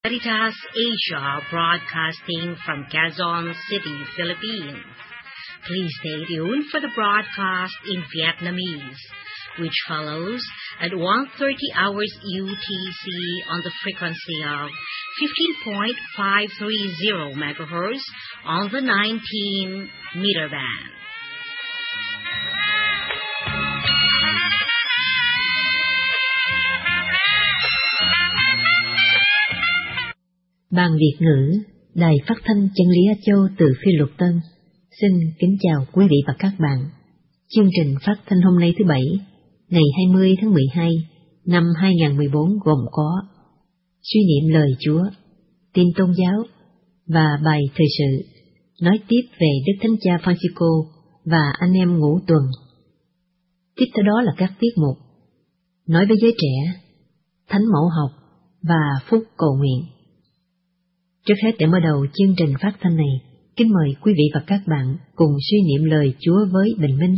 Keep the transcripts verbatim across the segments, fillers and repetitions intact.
Veritas Asia, broadcasting from Quezon City, Philippines. Please stay tuned for the broadcast in Vietnamese, which follows at one thirty hours U T C on the frequency of fifteen point five three zero megahertz on the nineteen meter band. Ban Việt ngữ, Đài Phát thanh Chân lý Á Châu từ Phi Luật Tân, xin kính chào quý vị và các bạn. Chương trình phát thanh hôm nay thứ Bảy, ngày hai mươi tháng mười hai năm hai nghìn không trăm mười bốn gồm có suy niệm lời Chúa, tin tôn giáo và bài thời sự, nói tiếp về Đức Thánh Cha Francisco và anh em ngũ tuần. Tiếp theo đó là các tiết mục nói với giới trẻ, thánh mẫu học và phúc cầu nguyện. Trước hết, để mở đầu chương trình phát thanh này, kính mời quý vị và các bạn cùng suy niệm lời Chúa với bình minh.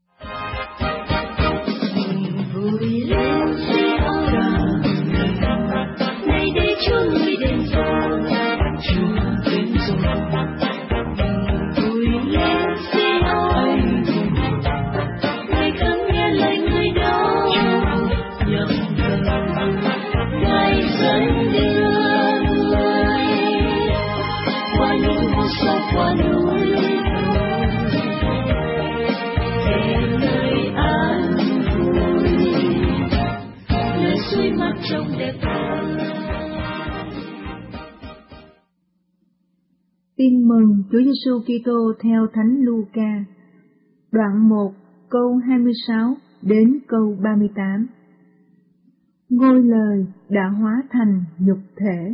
Tin mừng Chúa Giêsu Kitô theo Thánh Luca, đoạn một, câu hai mươi sáu đến câu ba mươi tám. Ngôi lời đã hóa thành nhục thể.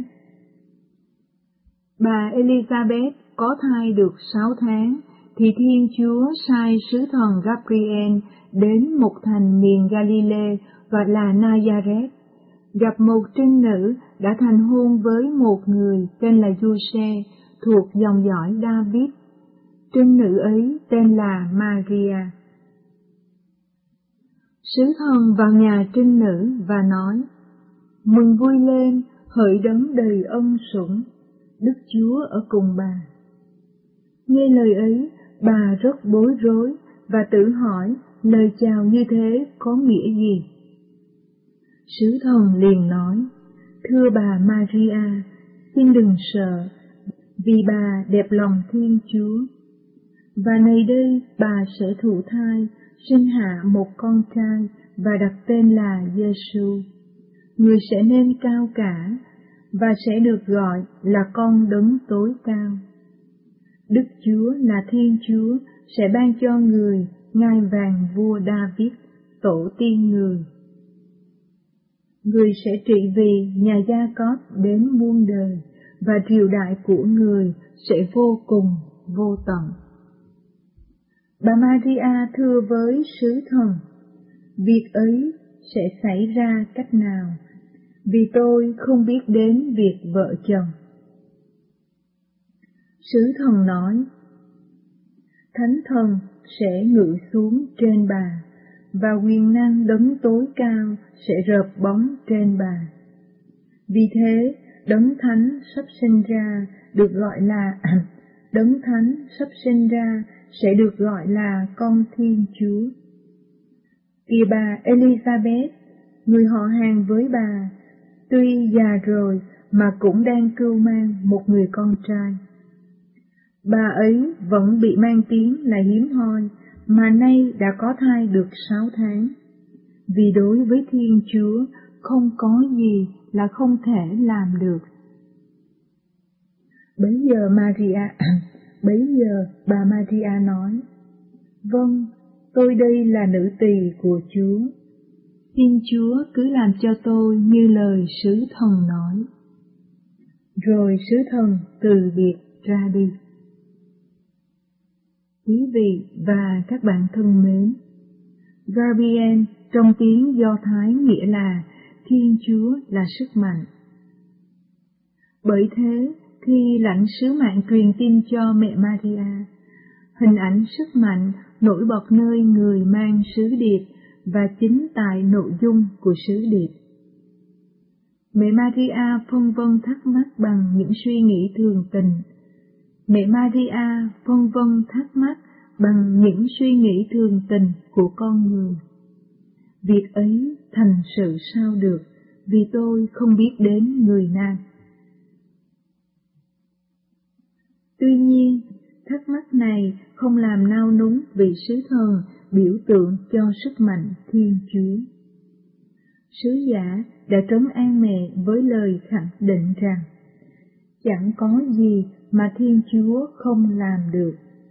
Bà Elizabeth có thai được sáu tháng, thì Thiên Chúa sai sứ thần Gabriel đến một thành miền Galilee gọi là Nazareth, gặp một trinh nữ đã thành hôn với một người tên là Giuse, thuộc dòng dõi David. Trinh nữ ấy tên là Maria. Sứ thần vào nhà trinh nữ và nói: Mừng vui lên, hỡi đấng đầy ân sủng, Đức Chúa ở cùng bà. Nghe lời ấy, bà rất bối rối và tự hỏi lời chào như thế có nghĩa gì. Sứ thần liền nói: Thưa bà Maria, xin đừng sợ, vì bà đẹp lòng Thiên Chúa. Và này đây, bà sẽ thụ thai, sinh hạ một con trai và đặt tên là Giêsu. Người sẽ nên cao cả và sẽ được gọi là con đấng tối cao. Đức Chúa là Thiên Chúa sẽ ban cho người ngai vàng vua David, tổ tiên người. Người sẽ trị vì nhà Gia-cóp đến muôn đời, và triều đại của người sẽ vô cùng vô tận. Bà Maria thưa với sứ thần: Việc ấy sẽ xảy ra cách nào, vì tôi không biết đến việc vợ chồng. Sứ thần nói: Thánh thần sẽ ngự xuống trên bà, và quyền năng đấng tối cao sẽ rợp bóng trên bà. Vì thế, đấng thánh sắp sinh ra được gọi là đấng thánh sắp sinh ra sẽ được gọi là con Thiên Chúa. Kìa bà Elizabeth, người họ hàng với bà, tuy già rồi mà cũng đang cưu mang một người con trai. Bà ấy vẫn bị mang tiếng là hiếm hoi, mà nay đã có thai được sáu tháng. Vì đối với Thiên Chúa không có gì là không thể làm được. Bấy giờ Maria, bấy giờ bà Maria nói: Vâng, tôi đây là nữ tỳ của Chúa. Xin Chúa cứ làm cho tôi như lời sứ thần nói. Rồi sứ thần từ biệt ra đi. Quý vị và các bạn thân mến, Gabriel trong tiếng Do Thái nghĩa là Thiên Chúa là sức mạnh. Bởi thế, khi lãnh sứ mạng truyền tin cho mẹ Maria, hình ảnh sức mạnh nổi bật nơi người mang sứ điệp và chính tại nội dung của sứ điệp. Mẹ Maria phân vân thắc mắc bằng những suy nghĩ thường tình. Mẹ Maria phân vân thắc mắc bằng những suy nghĩ thường tình của con người. Việc ấy thành sự sao được, vì tôi không biết đến người nào. Tuy nhiên, thắc mắc này không làm nao núng vị sứ thần biểu tượng cho sức mạnh Thiên Chúa. Sứ giả đã trấn an mẹ với lời khẳng định rằng chẳng có gì mà Thiên Chúa không làm được.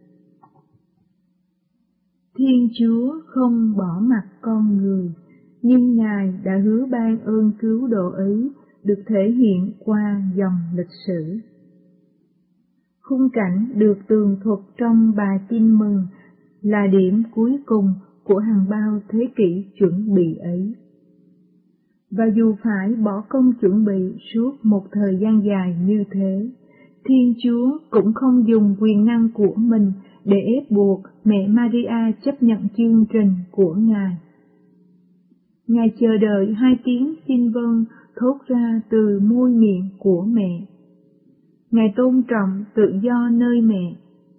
Thiên Chúa không bỏ mặc con người, nhưng Ngài đã hứa ban ơn cứu độ ấy được thể hiện qua dòng lịch sử. Khung cảnh được tường thuật trong bài tin mừng là điểm cuối cùng của hàng bao thế kỷ chuẩn bị ấy. Và dù phải bỏ công chuẩn bị suốt một thời gian dài như thế, Thiên Chúa cũng không dùng quyền năng của mình để ép buộc mẹ Maria chấp nhận chương trình của Ngài. Ngài chờ đợi hai tiếng xin vâng thốt ra từ môi miệng của mẹ. Ngài tôn trọng tự do nơi mẹ.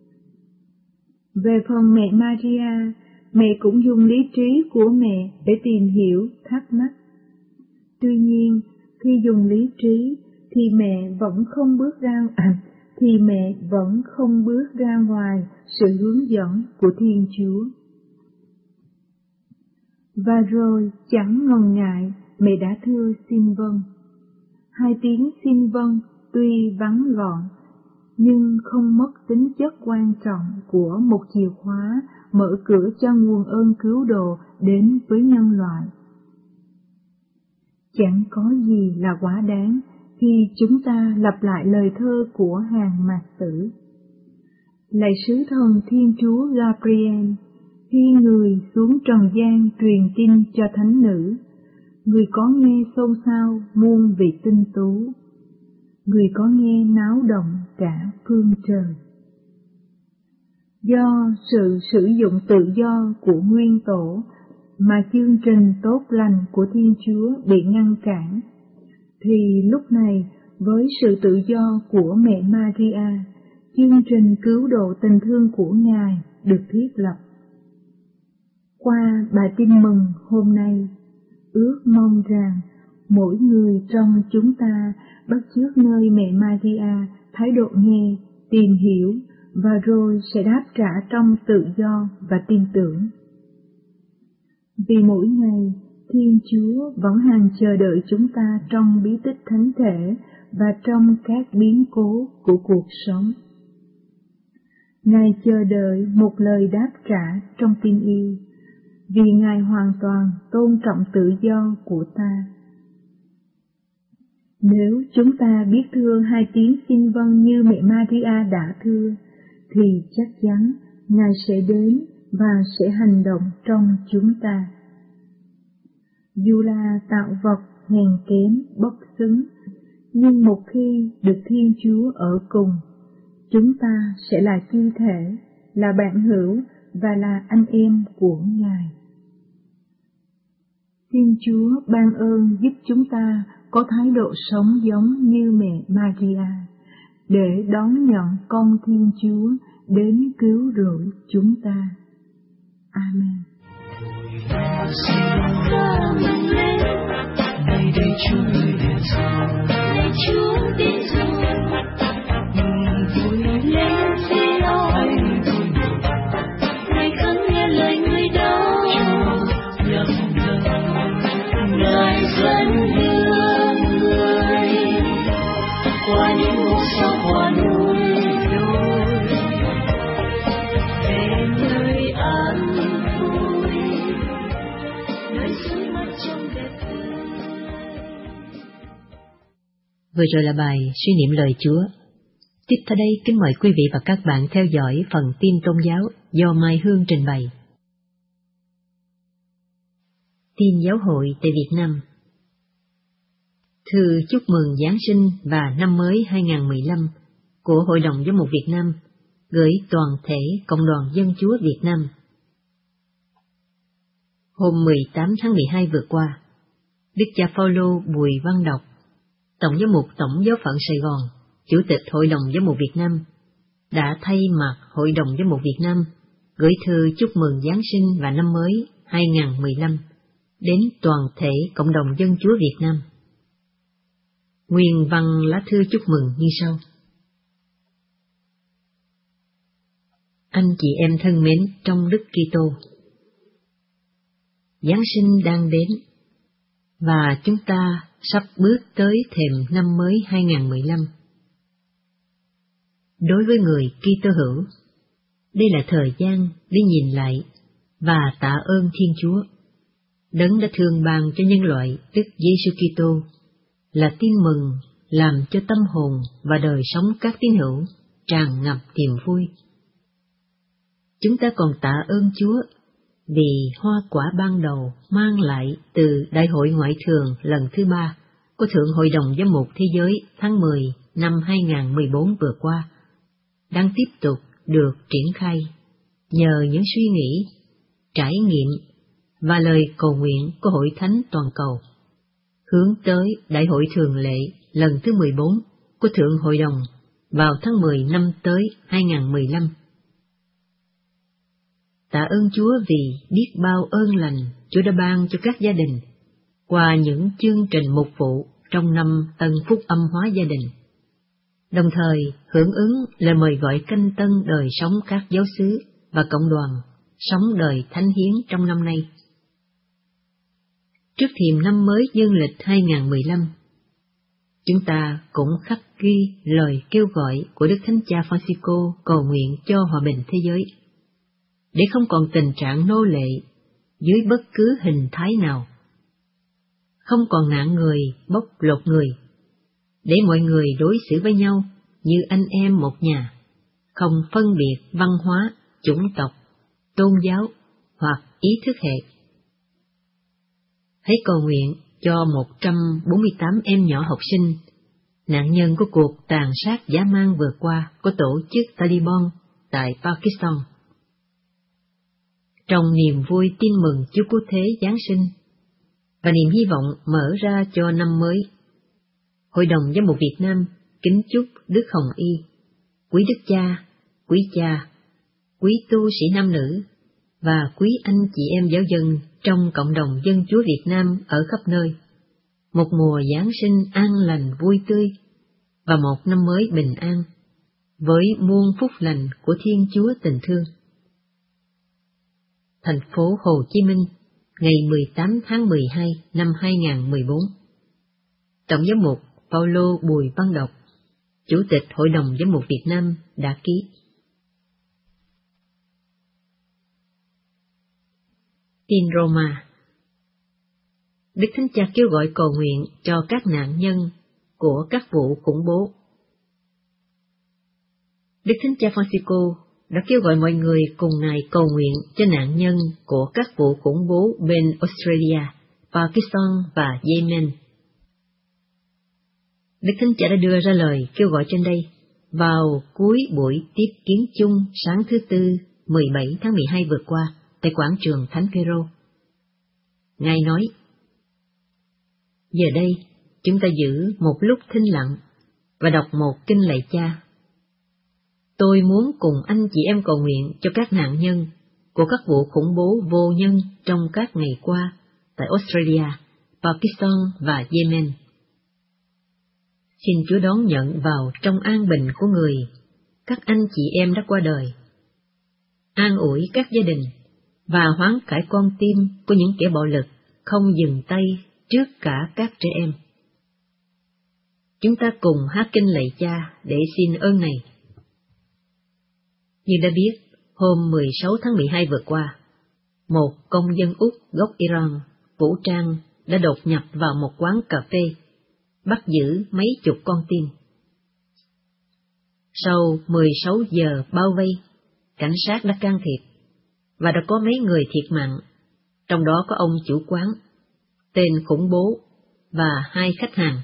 Về phần mẹ Maria, mẹ cũng dùng lý trí của mẹ để tìm hiểu thắc mắc. Tuy nhiên, khi dùng lý trí thì mẹ vẫn không bước ra à, thì mẹ vẫn không bước ra ngoài sự hướng dẫn của Thiên Chúa. Và rồi chẳng ngần ngại, mẹ đã thưa xin vâng. Hai tiếng xin vâng tuy vắn gọn, nhưng không mất tính chất quan trọng của một chìa khóa mở cửa cho nguồn ơn cứu độ đến với nhân loại. Chẳng có gì là quá đáng khi chúng ta lặp lại lời thơ của hàng mạt tử. Lạy sứ thần Thiên Chúa Gabriel, khi người xuống trần gian truyền tin cho thánh nữ, người có nghe xôn xao muôn vị tinh tú, người có nghe náo động cả phương trời. Do sự sử dụng tự do của nguyên tổ mà chương trình tốt lành của Thiên Chúa bị ngăn cản, thì lúc này với sự tự do của mẹ Maria, chương trình cứu độ tình thương của Ngài được thiết lập. Qua bài tin mừng hôm nay, ước mong rằng mỗi người trong chúng ta bắt chước nơi mẹ Maria thái độ nghe, tìm hiểu và rồi sẽ đáp trả trong tự do và tin tưởng. Vì mỗi ngày, Thiên Chúa vẫn hàng chờ đợi chúng ta trong bí tích thánh thể và trong các biến cố của cuộc sống. Ngài chờ đợi một lời đáp trả trong tin yêu, vì Ngài hoàn toàn tôn trọng tự do của ta. Nếu chúng ta biết thưa hai tiếng xin vâng như mẹ Maria đã thưa, thì chắc chắn Ngài sẽ đến và sẽ hành động trong chúng ta. Dù là tạo vật hèn kém, bất xứng, nhưng một khi được Thiên Chúa ở cùng, chúng ta sẽ là chi thể, là bạn hữu và là anh em của Ngài. Thiên Chúa ban ơn giúp chúng ta có thái độ sống giống như mẹ Maria, để đón nhận con Thiên Chúa đến cứu rỗi chúng ta. Amen. Đây đây Chúa người đến rồi, đây Chúa đến rồi, mừng vui lên vì lo anh vui mừng, Ngài khấn nghe lời người đó, lặng thầm, Ngài dẫn đưa người qua những ngôi sao qua núi đồi, về nơi an vui, nơi dưới mắt trong đẹp tươi. Vừa rồi là bài suy niệm lời Chúa. Tiếp theo đây kính mời quý vị và các bạn theo dõi phần tin tôn giáo do Mai Hương trình bày. Tin giáo hội tại Việt Nam. Thư chúc mừng Giáng sinh và năm mới hai không một lăm của Hội đồng Giám mục Việt Nam gửi toàn thể Cộng đoàn Dân Chúa Việt Nam. Hôm mười tám tháng mười hai vừa qua, Đức cha Phaolô Bùi Văn Đọc Tổng giám mục Tổng giáo phận Sài Gòn, Chủ tịch Hội đồng Giám mục Việt Nam, đã thay mặt Hội đồng Giám mục Việt Nam gửi thư chúc mừng Giáng sinh và năm mới hai không một lăm đến toàn thể cộng đồng dân Chúa Việt Nam. Nguyên văn lá thư chúc mừng như sau. Anh chị em thân mến trong Đức Kitô, Giáng sinh đang đến và chúng ta sắp bước tới thềm năm mới hai không một lăm. Đối với người Kitô hữu, đây là thời gian để nhìn lại và tạ ơn Thiên Chúa, Đấng đã thương ban cho nhân loại Đức Giêsu Kitô, là tin mừng làm cho tâm hồn và đời sống các tín hữu tràn ngập niềm vui. Chúng ta còn tạ ơn Chúa vì hoa quả ban đầu mang lại từ Đại hội Ngoại thường lần thứ ba của Thượng Hội đồng Giám mục Thế giới tháng mười năm hai không một bốn vừa qua, đang tiếp tục được triển khai nhờ những suy nghĩ, trải nghiệm và lời cầu nguyện của Hội Thánh Toàn cầu, hướng tới Đại hội Thường lệ lần thứ mười bốn của Thượng Hội đồng vào tháng mười năm tới hai không một lăm. Tạ ơn Chúa vì biết bao ơn lành Chúa đã ban cho các gia đình qua những chương trình mục vụ trong năm Tân Phúc Âm hóa gia đình, đồng thời hưởng ứng lời mời gọi canh tân đời sống các giáo xứ và cộng đoàn sống đời thánh hiến trong năm nay. Trước thềm năm mới dương lịch hai không một lăm, chúng ta cũng khắc ghi lời kêu gọi của Đức Thánh Cha Francisco cầu nguyện cho hòa bình thế giới, để không còn tình trạng nô lệ dưới bất cứ hình thái nào, không còn nạn người bóc lột người, để mọi người đối xử với nhau như anh em một nhà, không phân biệt văn hóa, chủng tộc, tôn giáo hoặc ý thức hệ. Hãy cầu nguyện cho một trăm bốn mươi tám em nhỏ học sinh, nạn nhân của cuộc tàn sát dã man vừa qua của tổ chức Taliban tại Pakistan. Trong niềm vui tin mừng Chúa Cứu Thế Giáng sinh và niềm hy vọng mở ra cho năm mới, Hội đồng Giám mục Việt Nam kính chúc Đức Hồng Y, quý Đức Cha, quý cha, quý tu sĩ nam nữ và quý anh chị em giáo dân trong cộng đồng dân Chúa Việt Nam ở khắp nơi một mùa Giáng sinh an lành vui tươi và một năm mới bình an với muôn phúc lành của Thiên Chúa tình thương. Thành phố Hồ Chí Minh, ngày mười tám tháng mười hai năm hai không một bốn. Tổng giám mục Paulo Bùi Văn Đọc, Chủ tịch Hội đồng Giám mục Việt Nam đã ký. Tin Roma. Đức Thánh Cha kêu gọi cầu nguyện cho các nạn nhân của các vụ khủng bố. Đức Thánh Cha Francisco đã kêu gọi mọi người cùng Ngài cầu nguyện cho nạn nhân của các vụ khủng bố bên Australia, Pakistan và Yemen. Đức Thánh Cha đã đưa ra lời kêu gọi trên đây vào cuối buổi tiếp kiến chung sáng thứ Tư mười bảy tháng mười hai vừa qua tại quảng trường Thánh Phêrô. Ngài nói: Giờ đây, chúng ta giữ một lúc thinh lặng và đọc một kinh lạy Cha. Tôi muốn cùng anh chị em cầu nguyện cho các nạn nhân của các vụ khủng bố vô nhân trong các ngày qua tại Australia, Pakistan và Yemen. Xin Chúa đón nhận vào trong an bình của người các anh chị em đã qua đời, an ủi các gia đình và hoán cải con tim của những kẻ bạo lực không dừng tay trước cả các trẻ em. Chúng ta cùng hát kinh lạy Cha để xin ơn này. Như đã biết, hôm mười sáu tháng mười hai vừa qua, một công dân Úc gốc Iran vũ trang đã đột nhập vào một quán cà phê, bắt giữ mấy chục con tin. Sau mười sáu giờ bao vây, cảnh sát đã can thiệp và đã có mấy người thiệt mạng, trong đó có ông chủ quán, tên khủng bố và hai khách hàng.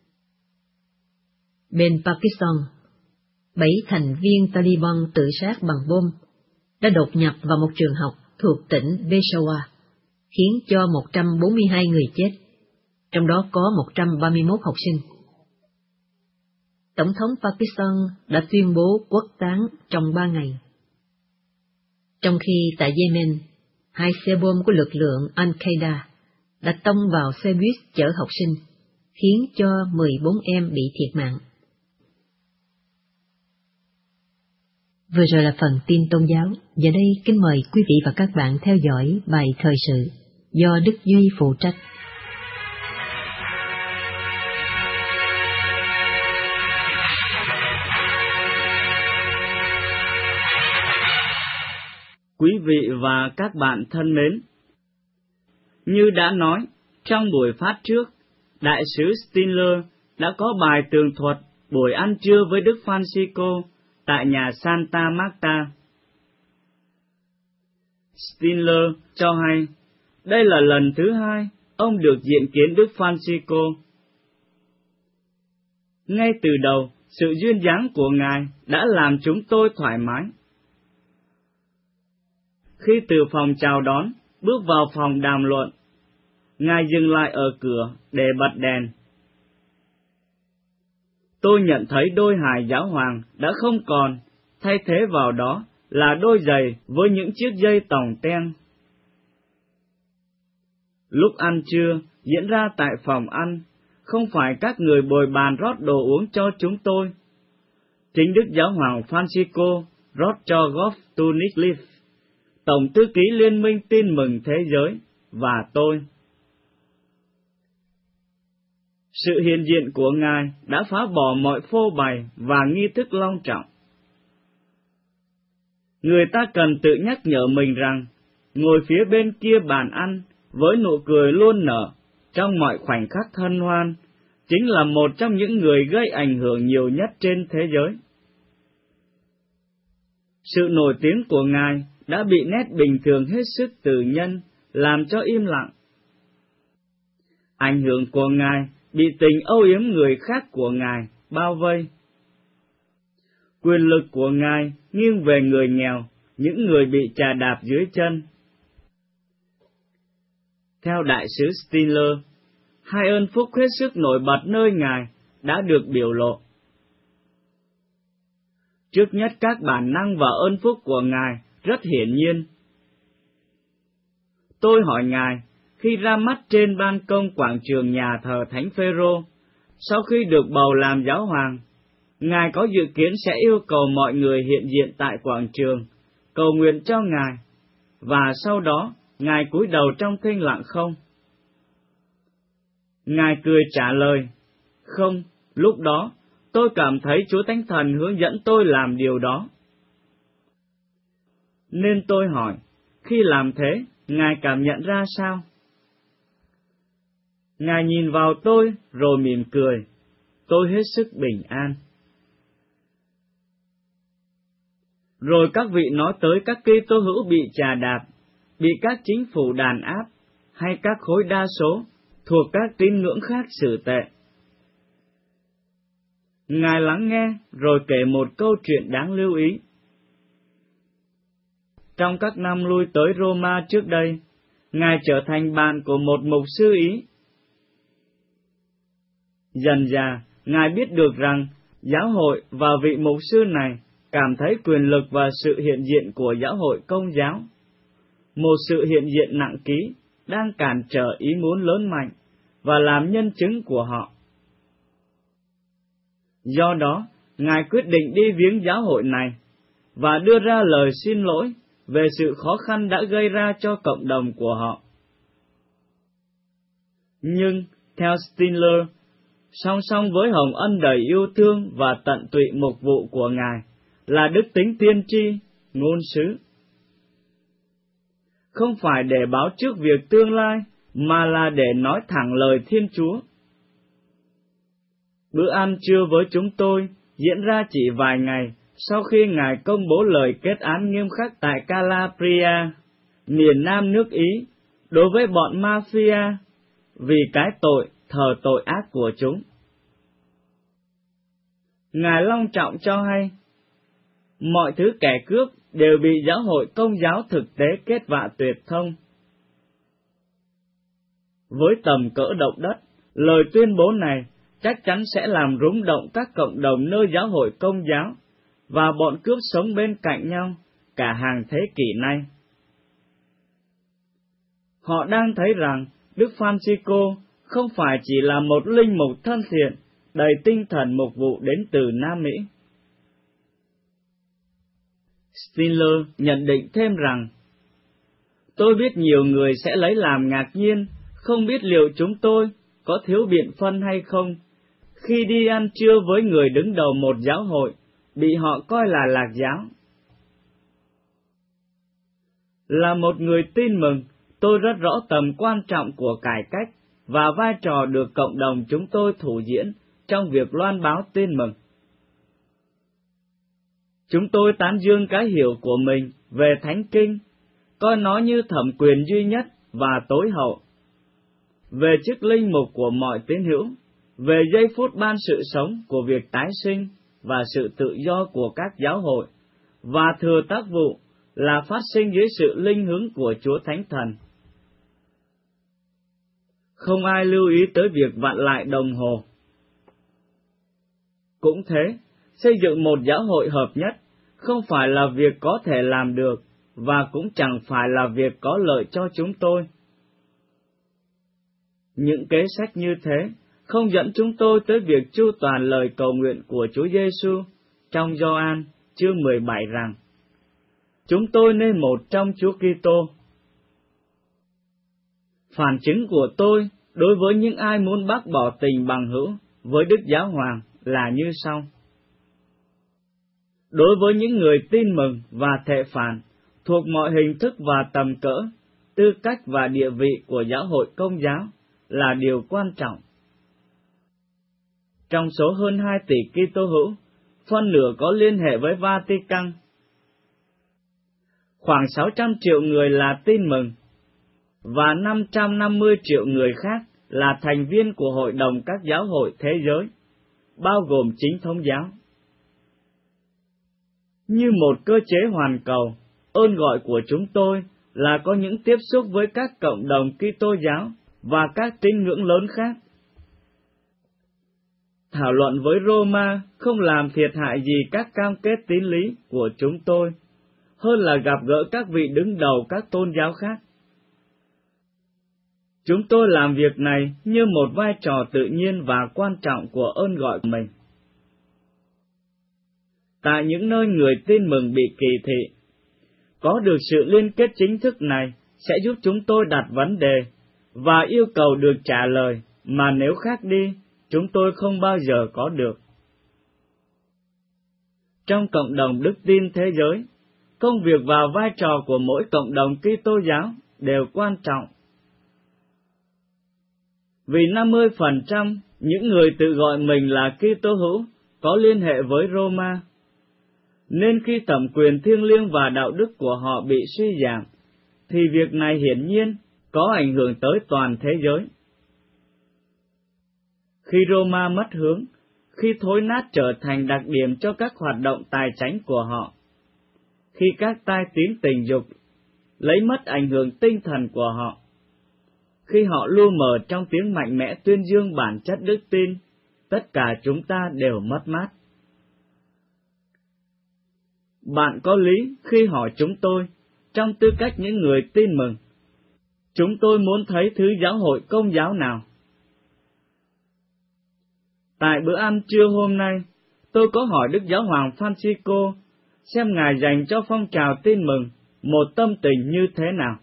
Bên Pakistan, bảy thành viên Taliban tự sát bằng bom đã đột nhập vào một trường học thuộc tỉnh Peshawar, khiến cho một trăm bốn mươi hai người chết, trong đó có một trăm ba mươi mốt học sinh. Tổng thống Pakistan đã tuyên bố quốc táng trong ba ngày. Trong khi tại Yemen, hai xe bom của lực lượng Al-Qaeda đã tông vào xe buýt chở học sinh, khiến cho mười bốn em bị thiệt mạng. Vừa rồi là phần tin tôn giáo, giờ đây kính mời quý vị và các bạn theo dõi bài thời sự do Đức Duy phụ trách. Quý vị và các bạn thân mến, như đã nói trong buổi phát trước, Đại sứ Stiller đã có bài tường thuật buổi ăn trưa với Đức Francisco tại nhà Santa Marta. Stiller cho hay, đây là lần thứ hai ông được diện kiến Đức Francisco. Ngay từ đầu, sự duyên dáng của Ngài đã làm chúng tôi thoải mái. Khi từ phòng chào đón, bước vào phòng đàm luận, Ngài dừng lại ở cửa để bật đèn. Tôi nhận thấy đôi hài giáo hoàng đã không còn, thay thế vào đó là đôi giày với những chiếc dây tòng ten. Lúc ăn trưa diễn ra tại phòng ăn, không phải các người bồi bàn rót đồ uống cho chúng tôi. Chính Đức Giáo hoàng Francisco rót cho Goff Tunnicliffe, Tổng thư ký Liên minh Tin mừng Thế giới, và tôi. Sự hiện diện của Ngài đã phá bỏ mọi phô bày và nghi thức long trọng. Người ta cần tự nhắc nhở mình rằng, ngồi phía bên kia bàn ăn, với nụ cười luôn nở, trong mọi khoảnh khắc hân hoan, chính là một trong những người gây ảnh hưởng nhiều nhất trên thế giới. Sự nổi tiếng của Ngài đã bị nét bình thường hết sức tự nhân, làm cho im lặng. Ảnh hưởng của Ngài bị tình âu yếm người khác của Ngài bao vây. Quyền lực của Ngài nghiêng về người nghèo, những người bị chà đạp dưới chân. Theo Đại sứ Stiller, hai ơn phúc hết sức nổi bật nơi Ngài đã được biểu lộ. Trước nhất, các bản năng và ơn phúc của Ngài rất hiển nhiên. Tôi hỏi Ngài, khi ra mắt trên ban công quảng trường nhà thờ Thánh Phêrô, sau khi được bầu làm giáo hoàng, Ngài có dự kiến sẽ yêu cầu mọi người hiện diện tại quảng trường, cầu nguyện cho Ngài, và sau đó Ngài cúi đầu trong thinh lặng không? Ngài cười trả lời, không, lúc đó tôi cảm thấy Chúa Thánh Thần hướng dẫn tôi làm điều đó. Nên tôi hỏi, khi làm thế, Ngài cảm nhận ra sao? Ngài nhìn vào tôi rồi mỉm cười, tôi hết sức bình an. Rồi các vị nói tới các Kitô hữu bị chà đạp, bị các chính phủ đàn áp, hay các khối đa số thuộc các tín ngưỡng khác xử tệ. Ngài lắng nghe rồi kể một câu chuyện đáng lưu ý. Trong các năm lui tới Roma trước đây, Ngài trở thành bạn của một mục sư Ý. Dần dà, Ngài biết được rằng giáo hội và vị mục sư này cảm thấy quyền lực và sự hiện diện của giáo hội Công giáo, một sự hiện diện nặng ký, đang cản trở ý muốn lớn mạnh và làm nhân chứng của họ. Do đó, Ngài quyết định đi viếng giáo hội này và đưa ra lời xin lỗi về sự khó khăn đã gây ra cho cộng đồng của họ. Nhưng, theo Stiller, song song với hồng ân đầy yêu thương và tận tụy mục vụ của Ngài là đức tính tiên tri, ngôn sứ. Không phải để báo trước việc tương lai, mà là để nói thẳng lời Thiên Chúa. Bữa ăn trưa với chúng tôi diễn ra chỉ vài ngày sau khi Ngài công bố lời kết án nghiêm khắc tại Calabria, miền nam nước Ý, đối với bọn mafia, vì cái tội thờ tội ác của chúng. Ngài long trọng cho hay, mọi thứ kẻ cướp đều bị giáo hội Công giáo thực tế kết vạ tuyệt thông. Với tầm cỡ động đất, lời tuyên bố này chắc chắn sẽ làm rúng động các cộng đồng nơi giáo hội Công giáo, và bọn cướp sống bên cạnh nhau cả hàng thế kỷ nay. Họ đang thấy rằng Đức Francisco không phải chỉ là một linh mục thân thiện, đầy tinh thần mục vụ đến từ Nam Mỹ. Stiller nhận định thêm rằng, tôi biết nhiều người sẽ lấy làm ngạc nhiên, không biết liệu chúng tôi có thiếu biện phân hay không, khi đi ăn trưa với người đứng đầu một giáo hội, bị họ coi là lạc giáo. Là một người tin mừng, tôi rất rõ tầm quan trọng của cải cách và vai trò được cộng đồng chúng tôi thủ diễn trong việc loan báo tin mừng. Chúng tôi tán dương cái hiểu của mình về Thánh Kinh, coi nó như thẩm quyền duy nhất và tối hậu, về chức linh mục của mọi tín hữu, về giây phút ban sự sống của việc tái sinh và sự tự do của các giáo hội, và thừa tác vụ là phát sinh dưới sự linh hướng của Chúa Thánh Thần. Không ai lưu ý tới việc vặn lại đồng hồ. Cũng thế, xây dựng một giáo hội hợp nhất không phải là việc có thể làm được, và cũng chẳng phải là việc có lợi cho chúng tôi. Những kế sách như thế không dẫn chúng tôi tới việc chu toàn lời cầu nguyện của Chúa Giêsu trong Gioan chương mười bảy rằng: chúng tôi nên một trong Chúa Kitô. Phản chứng của tôi đối với những ai muốn bác bỏ tình bằng hữu với Đức Giáo Hoàng là như sau. Đối với những người tin mừng và thệ phản, thuộc mọi hình thức và tầm cỡ, tư cách và địa vị của giáo hội Công giáo là điều quan trọng. Trong số hơn hai tỷ Kitô hữu, phân nửa có liên hệ với Vatican. Khoảng sáu trăm triệu người là tin mừng, và năm trăm năm mươi triệu người khác là thành viên của Hội đồng các giáo hội thế giới, bao gồm chính thống giáo. Như một cơ chế hoàn cầu, ơn gọi của chúng tôi là có những tiếp xúc với các cộng đồng Kitô giáo và các tín ngưỡng lớn khác. Thảo luận với Roma không làm thiệt hại gì các cam kết tín lý của chúng tôi, hơn là gặp gỡ các vị đứng đầu các tôn giáo khác. Chúng tôi làm việc này như một vai trò tự nhiên và quan trọng của ơn gọi của mình. Tại những nơi người tin mừng bị kỳ thị, có được sự liên kết chính thức này sẽ giúp chúng tôi đặt vấn đề và yêu cầu được trả lời mà nếu khác đi, chúng tôi không bao giờ có được. Trong cộng đồng đức tin thế giới, công việc và vai trò của mỗi cộng đồng Kitô giáo đều quan trọng. Vì năm mươi phần trăm những người tự gọi mình là Kitô hữu có liên hệ với Roma, nên khi thẩm quyền thiêng liêng và đạo đức của họ bị suy giảm, thì việc này hiển nhiên có ảnh hưởng tới toàn thế giới. Khi Roma mất hướng, khi thối nát trở thành đặc điểm cho các hoạt động tài chánh của họ, khi các tai tiếng tình dục lấy mất ảnh hưởng tinh thần của họ, khi họ lu mờ trong tiếng mạnh mẽ tuyên dương bản chất đức tin, tất cả chúng ta đều mất mát. Bạn có lý khi hỏi chúng tôi, trong tư cách những người tin mừng, chúng tôi muốn thấy thứ giáo hội Công giáo nào? Tại bữa ăn trưa hôm nay, tôi có hỏi Đức Giáo hoàng Francisco xem Ngài dành cho phong trào tin mừng một tâm tình như thế nào.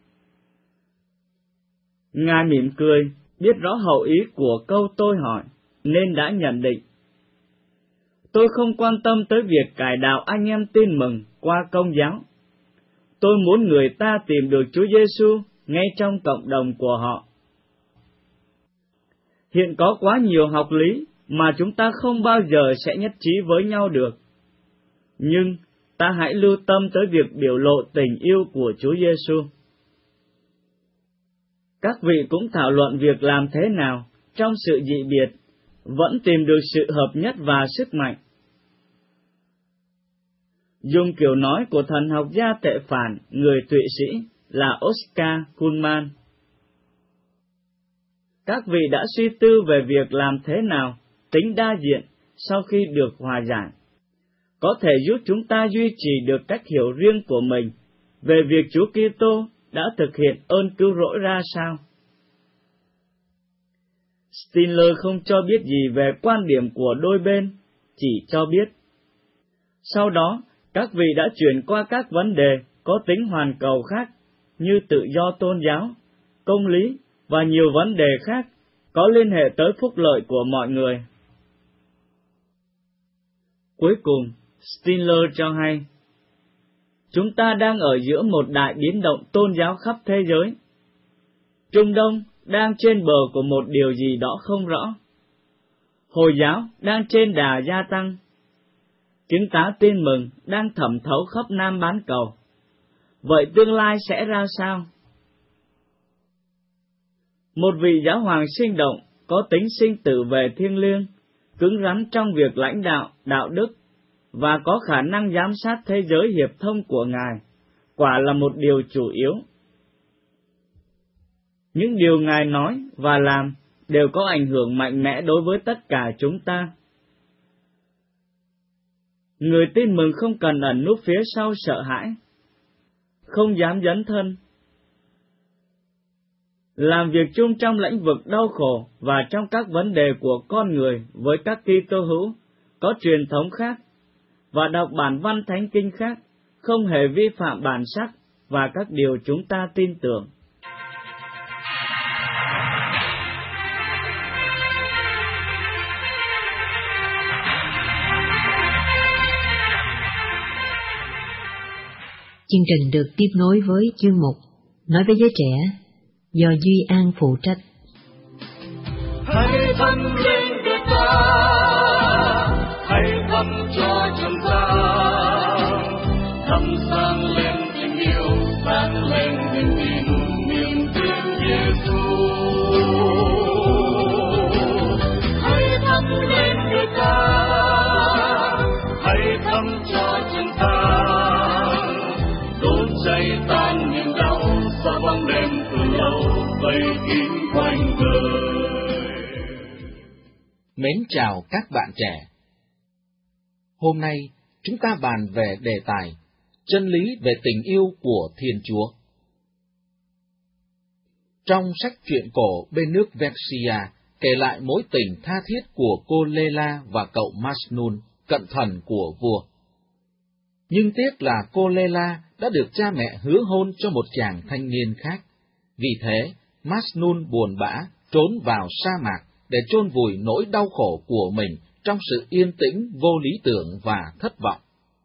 Ngài mỉm cười, biết rõ hậu ý của câu tôi hỏi, nên đã nhận định: tôi không quan tâm tới việc cải đạo anh em tin mừng qua Công giáo. Tôi muốn người ta tìm được Chúa Giêsu ngay trong cộng đồng của họ. Hiện có quá nhiều học lý mà chúng ta không bao giờ sẽ nhất trí với nhau được. Nhưng ta hãy lưu tâm tới việc biểu lộ tình yêu của Chúa Giêsu. Các vị cũng thảo luận việc làm thế nào trong sự dị biệt vẫn tìm được sự hợp nhất và sức mạnh. Dùng kiểu nói của thần học gia tệ phản người Thụy Sĩ là Oscar Cullmann: các vị đã suy tư về việc làm thế nào tính đa diện sau khi được hòa giải, có thể giúp chúng ta duy trì được cách hiểu riêng của mình về việc Chúa Kitô đã thực hiện ơn cứu rỗi ra sao. Stinler không cho biết gì về quan điểm của đôi bên, chỉ cho biết. Sau đó, các vị đã chuyển qua các vấn đề có tính hoàn cầu khác như tự do tôn giáo, công lý và nhiều vấn đề khác có liên hệ tới phúc lợi của mọi người. Cuối cùng, Stinler cho hay, chúng ta đang ở giữa một đại biến động tôn giáo khắp thế giới. Trung Đông đang trên bờ của một điều gì đó không rõ. Hồi giáo đang trên đà gia tăng. Chứng tá tin mừng đang thẩm thấu khắp Nam bán cầu. Vậy tương lai sẽ ra sao? Một vị giáo hoàng sinh động, có tính sinh tử về thiêng liêng, cứng rắn trong việc lãnh đạo, đạo đức, và có khả năng giám sát thế giới hiệp thông của Ngài, quả là một điều chủ yếu. Những điều Ngài nói và làm đều có ảnh hưởng mạnh mẽ đối với tất cả chúng ta. Người tin mừng không cần ẩn núp phía sau sợ hãi, không dám dấn thân. Làm việc chung trong lĩnh vực đau khổ và trong các vấn đề của con người với các Kitô hữu có truyền thống khác, và đọc bản văn thánh kinh khác, không hề vi phạm bản sắc và các điều chúng ta tin tưởng. Chương trình được tiếp nối với chương mục Nói với giới trẻ do Duy An phụ trách. Hãy thăm lên Việt ta, hãy thăm cho chúng ta, thăm sáng lên tình yêu, sáng lên niềm tin, niềm tin Giêsu. Hãy thăm lên Việt ta, hãy thăm cho chúng ta, đốt cháy tan niềm đau, xóa bóng đêm từ lâu vây kín quanh đời. Mến chào các bạn trẻ. Hôm nay chúng ta bàn về đề tài chân lý về tình yêu của Thiên Chúa. Trong sách truyện cổ bên nước Versia kể lại mối tình tha thiết của cô Lela và cậu Majnun, cận thần của vua. Nhưng tiếc là cô Lela đã được cha mẹ hứa hôn cho một chàng thanh niên khác. Vì thế, Majnun buồn bã trốn vào sa mạc để chôn vùi nỗi đau khổ của mình trong sự yên tĩnh, vô lý tưởng và thất vọng.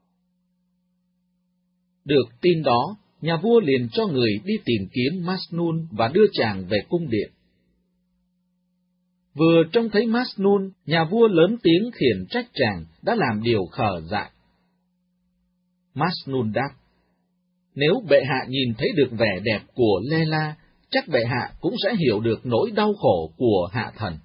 Được tin đó, nhà vua liền cho người đi tìm kiếm Majnun và đưa chàng về cung điện. Vừa trông thấy Majnun, nhà vua lớn tiếng khiển trách chàng đã làm điều khờ dại. Majnun đáp, nếu bệ hạ nhìn thấy được vẻ đẹp của Lela, chắc bệ hạ cũng sẽ hiểu được nỗi đau khổ của hạ thần.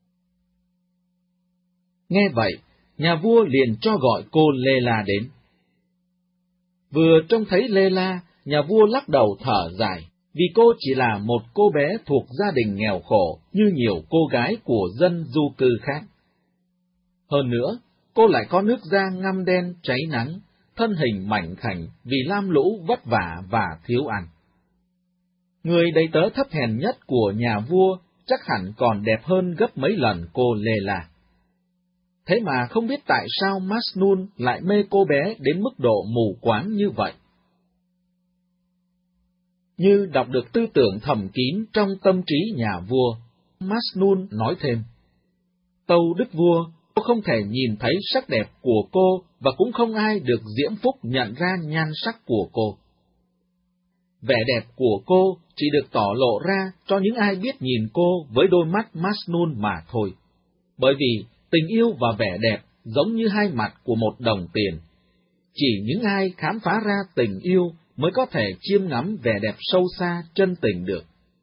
Nghe vậy, nhà vua liền cho gọi cô Lela đến. Vừa trông thấy Lela, nhà vua lắc đầu thở dài, vì cô chỉ là một cô bé thuộc gia đình nghèo khổ như nhiều cô gái của dân du cư khác. Hơn nữa, cô lại có nước da ngăm đen cháy nắng, thân hình mảnh khảnh vì lam lũ vất vả và thiếu ăn. Người đầy tớ thấp hèn nhất của nhà vua chắc hẳn còn đẹp hơn gấp mấy lần cô Lela. Thế mà không biết tại sao Majnun lại mê cô bé đến mức độ mù quáng như vậy. Như đọc được tư tưởng thầm kín trong tâm trí nhà vua, Majnun nói thêm, tâu đức vua, tôi không thể nhìn thấy sắc đẹp của cô và cũng không ai được diễm phúc nhận ra nhan sắc của cô. Vẻ đẹp của cô chỉ được tỏ lộ ra cho những ai biết nhìn cô với đôi mắt Majnun mà thôi, bởi vì tình yêu và vẻ đẹp giống như hai mặt của một đồng tiền. Chỉ những ai khám phá ra tình yêu mới có thể chiêm ngắm vẻ đẹp sâu xa chân tình được.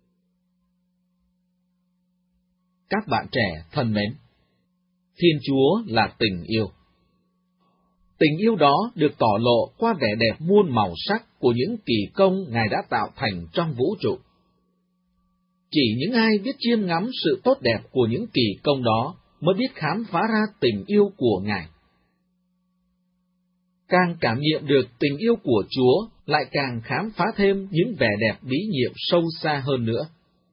Các bạn trẻ thân mến, Thiên Chúa là tình yêu. Tình yêu đó được tỏ lộ qua vẻ đẹp muôn màu sắc của những kỳ công Ngài đã tạo thành trong vũ trụ. chỉ những ai biết chiêm ngắm sự tốt đẹp của những kỳ công đó mới biết khám phá ra tình yêu của Ngài. Càng cảm nghiệm được tình yêu của Chúa, lại càng khám phá thêm những vẻ đẹp bí nhiệm sâu xa hơn nữa.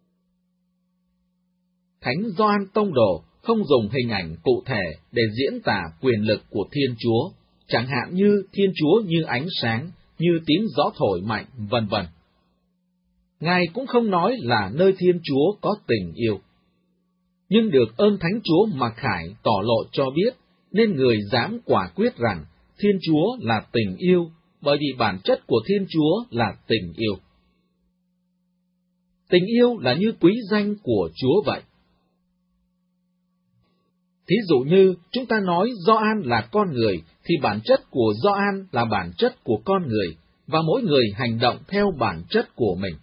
Thánh Gioan Tông Đồ không dùng hình ảnh cụ thể để diễn tả quyền lực của Thiên Chúa, chẳng hạn như Thiên Chúa như ánh sáng, như tiếng gió thổi mạnh, vân vân. Ngài cũng không nói là nơi Thiên Chúa có tình yêu. Nhưng được ơn Thánh Chúa Mặc Khải tỏ lộ cho biết, nên người dám quả quyết rằng Thiên Chúa là tình yêu, bởi vì bản chất của Thiên Chúa là tình yêu. Tình yêu là như quý danh của Chúa vậy. Thí dụ như chúng ta nói Gioan là con người, thì bản chất của Gioan là bản chất của con người, và mỗi người hành động theo bản chất của mình.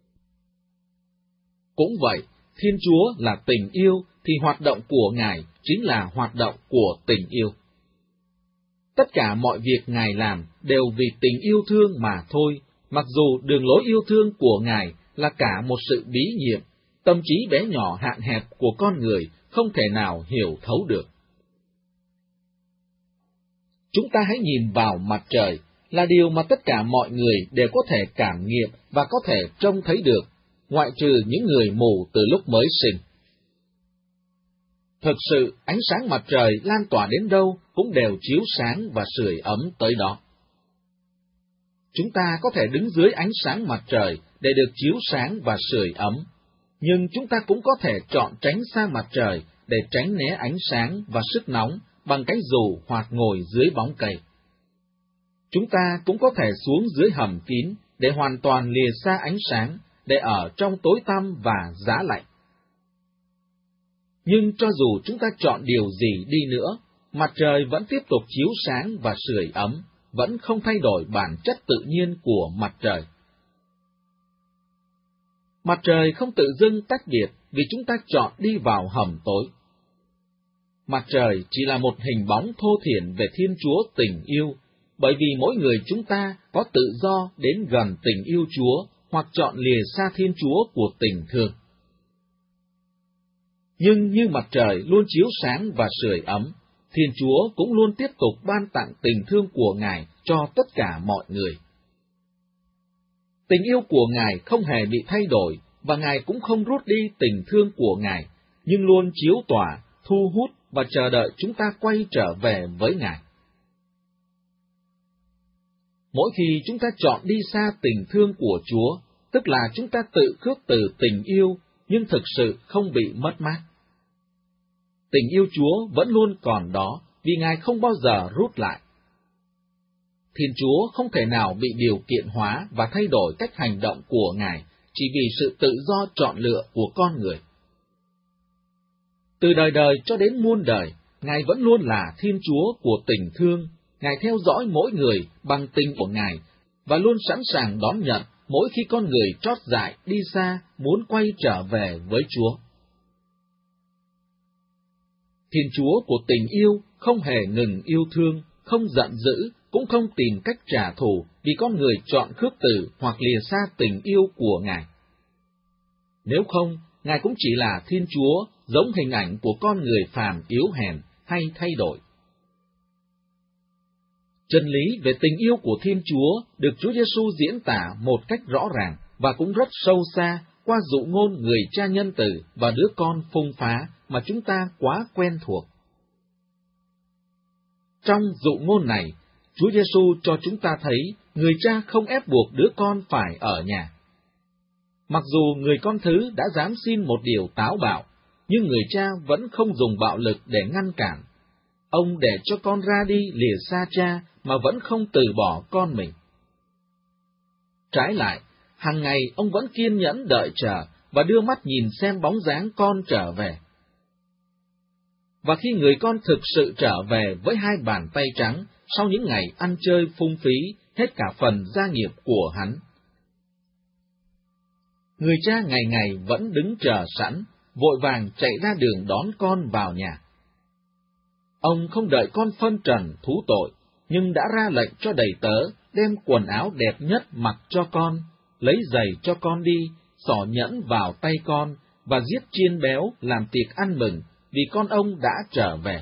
Cũng vậy, Thiên Chúa là tình yêu, thì hoạt động của Ngài chính là hoạt động của tình yêu. Tất cả mọi việc Ngài làm đều vì tình yêu thương mà thôi, mặc dù đường lối yêu thương của Ngài là cả một sự bí nhiệm, tâm trí bé nhỏ hạn hẹp của con người không thể nào hiểu thấu được. Chúng ta hãy nhìn vào mặt trời, là điều mà tất cả mọi người đều có thể cảm nghiệm và có thể trông thấy được, ngoại trừ những người mù từ lúc mới sinh. Thực sự, ánh sáng mặt trời lan tỏa đến đâu cũng đều chiếu sáng và sưởi ấm tới đó. Chúng ta có thể đứng dưới ánh sáng mặt trời để được chiếu sáng và sưởi ấm, nhưng chúng ta cũng có thể chọn tránh xa mặt trời để tránh né ánh sáng và sức nóng bằng cái dù hoặc ngồi dưới bóng cây. Chúng ta cũng có thể xuống dưới hầm kín để hoàn toàn lìa xa ánh sáng, để ở trong tối tăm và giá lạnh. Nhưng cho dù chúng ta chọn điều gì đi nữa, mặt trời vẫn tiếp tục chiếu sáng và sưởi ấm, vẫn không thay đổi bản chất tự nhiên của mặt trời. Mặt trời không tự dưng tách biệt vì chúng ta chọn đi vào hầm tối. Mặt trời chỉ là một hình bóng thô thiển về Thiên Chúa tình yêu, bởi vì mỗi người chúng ta có tự do đến gần tình yêu Chúa hoặc chọn lìa xa Thiên Chúa của tình thương. Nhưng như mặt trời luôn chiếu sáng và sưởi ấm, Thiên Chúa cũng luôn tiếp tục ban tặng tình thương của Ngài cho tất cả mọi người. Tình yêu của Ngài không hề bị thay đổi, và Ngài cũng không rút đi tình thương của Ngài, nhưng luôn chiếu tỏa, thu hút và chờ đợi chúng ta quay trở về với Ngài. Mỗi khi chúng ta chọn đi xa tình thương của Chúa, tức là chúng ta tự khước từ tình yêu, nhưng thực sự không bị mất mát. Tình yêu Chúa vẫn luôn còn đó, vì Ngài không bao giờ rút lại. Thiên Chúa không thể nào bị điều kiện hóa và thay đổi cách hành động của Ngài, chỉ vì sự tự do chọn lựa của con người. Từ đời đời cho đến muôn đời, Ngài vẫn luôn là Thiên Chúa của tình thương. Ngài theo dõi mỗi người bằng tình của Ngài, và luôn sẵn sàng đón nhận mỗi khi con người trót dại đi xa muốn quay trở về với Chúa. Thiên Chúa của tình yêu không hề ngừng yêu thương, không giận dữ, cũng không tìm cách trả thù vì con người chọn khước từ hoặc lìa xa tình yêu của Ngài. Nếu không, Ngài cũng chỉ là Thiên Chúa giống hình ảnh của con người phàm yếu hèn hay thay đổi. Chân lý về tình yêu của Thiên Chúa được Chúa Giêsu diễn tả một cách rõ ràng và cũng rất sâu xa qua dụ ngôn người cha nhân từ và đứa con phung phá mà chúng ta quá quen thuộc. Trong dụ ngôn này, Chúa Giêsu cho chúng ta thấy người cha không ép buộc đứa con phải ở nhà. Mặc dù người con thứ đã dám xin một điều táo bạo, nhưng người cha vẫn không dùng bạo lực để ngăn cản. Ông để cho con ra đi lìa xa cha mà vẫn không từ bỏ con mình. Trái lại, hàng ngày ông vẫn kiên nhẫn đợi chờ và đưa mắt nhìn xem bóng dáng con trở về. Và khi người con thực sự trở về với hai bàn tay trắng sau những ngày ăn chơi phung phí hết cả phần gia nghiệp của hắn, người cha ngày ngày vẫn đứng chờ sẵn, vội vàng chạy ra đường đón con vào nhà. Ông không đợi con phân trần thú tội, nhưng đã ra lệnh cho đầy tớ đem quần áo đẹp nhất mặc cho con, lấy giày cho con đi, xỏ nhẫn vào tay con và giết chiên béo làm tiệc ăn mừng vì con ông đã trở về.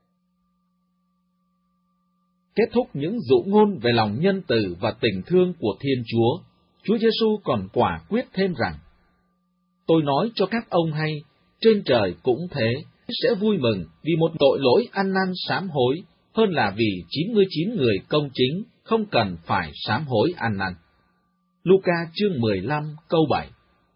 Kết thúc những dụ ngôn về lòng nhân từ và tình thương của Thiên Chúa, Chúa Giêsu còn quả quyết thêm rằng: Tôi nói cho các ông hay, trên trời cũng thế, sẽ vui mừng vì một tội lỗi ăn năn sám hối, hơn là vì chín mươi chín người công chính không cần phải sám hối ăn năn. Luca chương mười lăm câu bảy.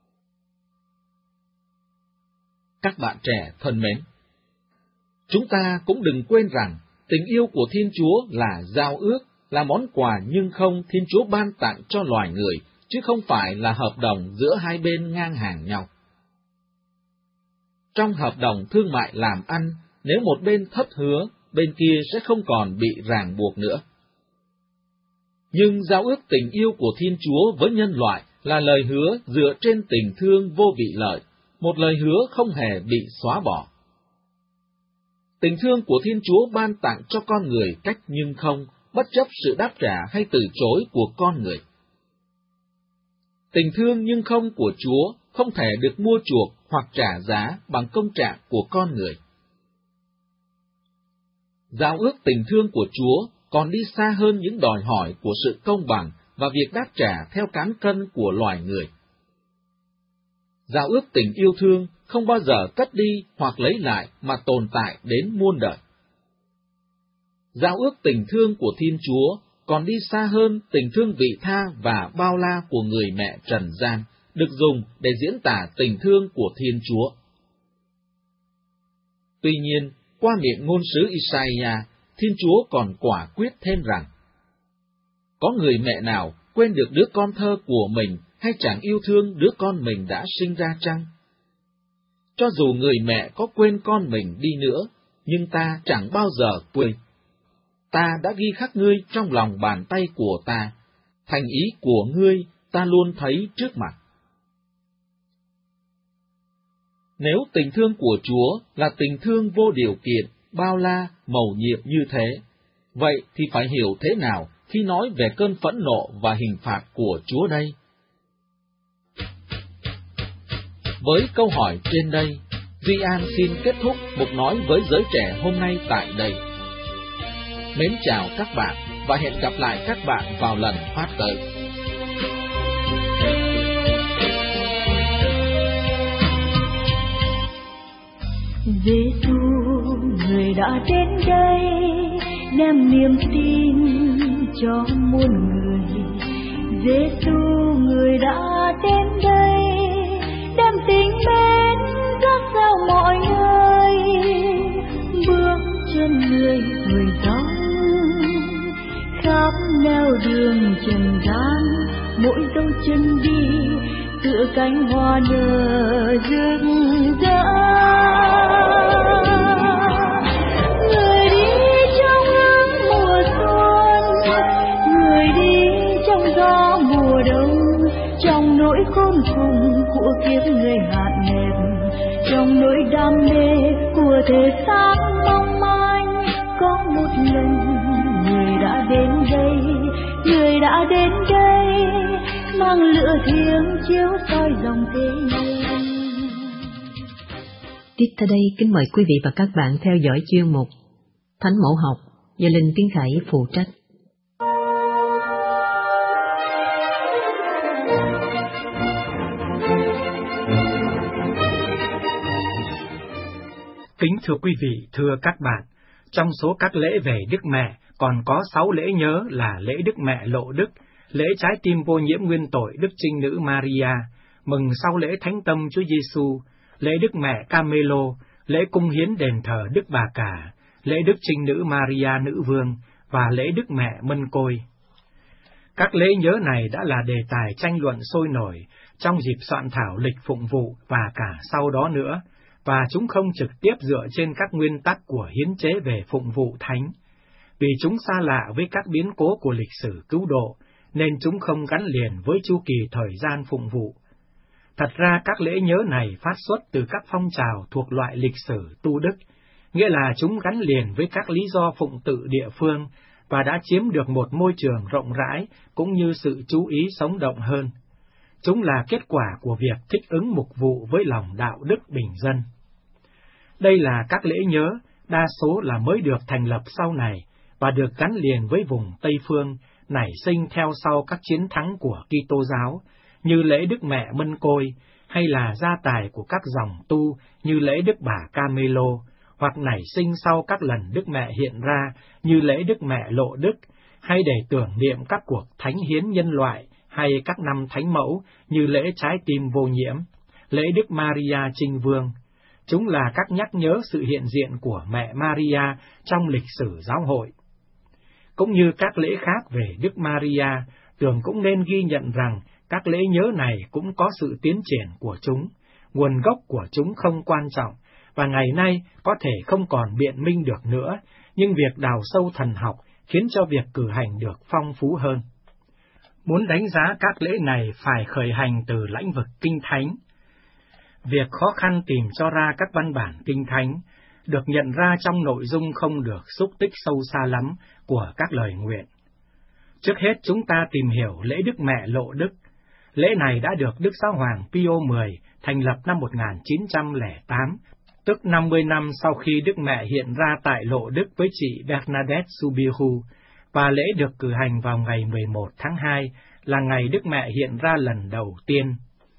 Các bạn trẻ thân mến, chúng ta cũng đừng quên rằng tình yêu của Thiên Chúa là giao ước, là món quà nhưng không Thiên Chúa ban tặng cho loài người, chứ không phải là hợp đồng giữa hai bên ngang hàng nhau. Trong hợp đồng thương mại làm ăn, nếu một bên thất hứa, bên kia sẽ không còn bị ràng buộc nữa. Nhưng giao ước tình yêu của Thiên Chúa với nhân loại là lời hứa dựa trên tình thương vô vị lợi, một lời hứa không hề bị xóa bỏ. Tình thương của Thiên Chúa ban tặng cho con người cách nhưng không, bất chấp sự đáp trả hay từ chối của con người. Tình thương nhưng không của Chúa không thể được mua chuộc hoặc trả giá bằng công trạng của con người. Giao ước tình thương của Chúa còn đi xa hơn những đòi hỏi của sự công bằng và việc đáp trả theo cán cân của loài người. Giao ước tình yêu thương không bao giờ cất đi hoặc lấy lại mà tồn tại đến muôn đời. Giao ước tình thương của Thiên Chúa còn đi xa hơn tình thương vị tha và bao la của người mẹ trần gian, được dùng để diễn tả tình thương của Thiên Chúa. Tuy nhiên, qua miệng ngôn sứ Isaiah, Thiên Chúa còn quả quyết thêm rằng: Có người mẹ nào quên được đứa con thơ của mình hay chẳng yêu thương đứa con mình đã sinh ra chăng? Cho dù người mẹ có quên con mình đi nữa, nhưng ta chẳng bao giờ quên. Ta đã ghi khắc ngươi trong lòng bàn tay của ta, thành ý của ngươi ta luôn thấy trước mặt. Nếu tình thương của Chúa là tình thương vô điều kiện, bao la, mầu nhiệm như thế, vậy thì phải hiểu thế nào khi nói về cơn phẫn nộ và hình phạt của Chúa đây? Với câu hỏi trên đây, Duy An xin kết thúc mục nói với giới trẻ hôm nay tại đây. Mến chào các bạn và hẹn gặp lại các bạn vào lần phát tới. Giêsu người đã đến đây đem niềm tin cho muôn người. Giêsu người đã đến đây đem tình mến rước giao mọi người. Bước chân người người dõi khắp nẻo đường trần gian, mỗi dấu chân đi tựa cánh hoa nở rực rỡ. Người đi trong nắng mùa xuân, người đi trong gió mùa đông, trong nỗi khốn cùng của kiếp người hạn hẹp, trong nỗi đam mê của thể xác mong manh. Có một lần người đã đến đây, người đã đến đây mang lửa thiêng chiếu soi dòng thế nhân. Tiếp theo đây kính mời quý vị và các bạn theo dõi chuyên mục Thánh Mẫu Học do Linh Tiến Khải phụ trách. Kính thưa quý vị, thưa các bạn, trong số các lễ về Đức Mẹ còn có sáu lễ nhớ là lễ Đức Mẹ Lộ Đức, lễ Trái Tim Vô Nhiễm Nguyên Tội Đức Trinh Nữ Maria, mừng sau lễ Thánh Tâm Chúa Giêsu, lễ Đức Mẹ Camelo, lễ Cung Hiến Đền Thờ Đức Bà Cả, lễ Đức Trinh Nữ Maria Nữ Vương và lễ Đức Mẹ Mân Côi. Các lễ nhớ này đã là đề tài tranh luận sôi nổi trong dịp soạn thảo lịch phụng vụ và cả sau đó nữa, và chúng không trực tiếp dựa trên các nguyên tắc của hiến chế về phụng vụ thánh. Vì chúng xa lạ với các biến cố của lịch sử cứu độ, nên chúng không gắn liền với chu kỳ thời gian phụng vụ. Thật ra các lễ nhớ này phát xuất từ các phong trào thuộc loại lịch sử tu đức, nghĩa là chúng gắn liền với các lý do phụng tự địa phương và đã chiếm được một môi trường rộng rãi cũng như sự chú ý sống động hơn. Chúng là kết quả của việc thích ứng mục vụ với lòng đạo đức bình dân. Đây là các lễ nhớ, đa số là mới được thành lập sau này và được gắn liền với vùng Tây Phương, nảy sinh theo sau các chiến thắng của Kitô giáo, như lễ Đức Mẹ Mân Côi, hay là gia tài của các dòng tu như lễ Đức Bà Camelo, hoặc nảy sinh sau các lần Đức Mẹ hiện ra như lễ Đức Mẹ Lộ Đức, hay để tưởng niệm các cuộc thánh hiến nhân loại, hay các năm thánh mẫu như lễ Trái Tim Vô Nhiễm, lễ Đức Maria Trinh Vương. Chúng là các nhắc nhớ sự hiện diện của mẹ Maria trong lịch sử giáo hội. Cũng như các lễ khác về Đức Maria, Tường cũng nên ghi nhận rằng các lễ nhớ này cũng có sự tiến triển của chúng, nguồn gốc của chúng không quan trọng, và ngày nay có thể không còn biện minh được nữa, nhưng việc đào sâu thần học khiến cho việc cử hành được phong phú hơn. Muốn đánh giá các lễ này phải khởi hành từ lãnh vực Kinh Thánh. Việc khó khăn tìm cho ra các văn bản Kinh Thánh được nhận ra trong nội dung không được xúc tích sâu xa lắm của các lời nguyện. Trước hết chúng ta tìm hiểu lễ Đức Mẹ Lộ Đức. Lễ này đã được Đức Giáo hoàng Pio mười thành lập năm một nghìn chín trăm lẻ tám, tức năm mươi năm sau khi Đức Mẹ hiện ra tại Lộ Đức với chị Bernadette Soubirous, và lễ được cử hành vào ngày mười một tháng hai, là ngày Đức Mẹ hiện ra lần đầu tiên.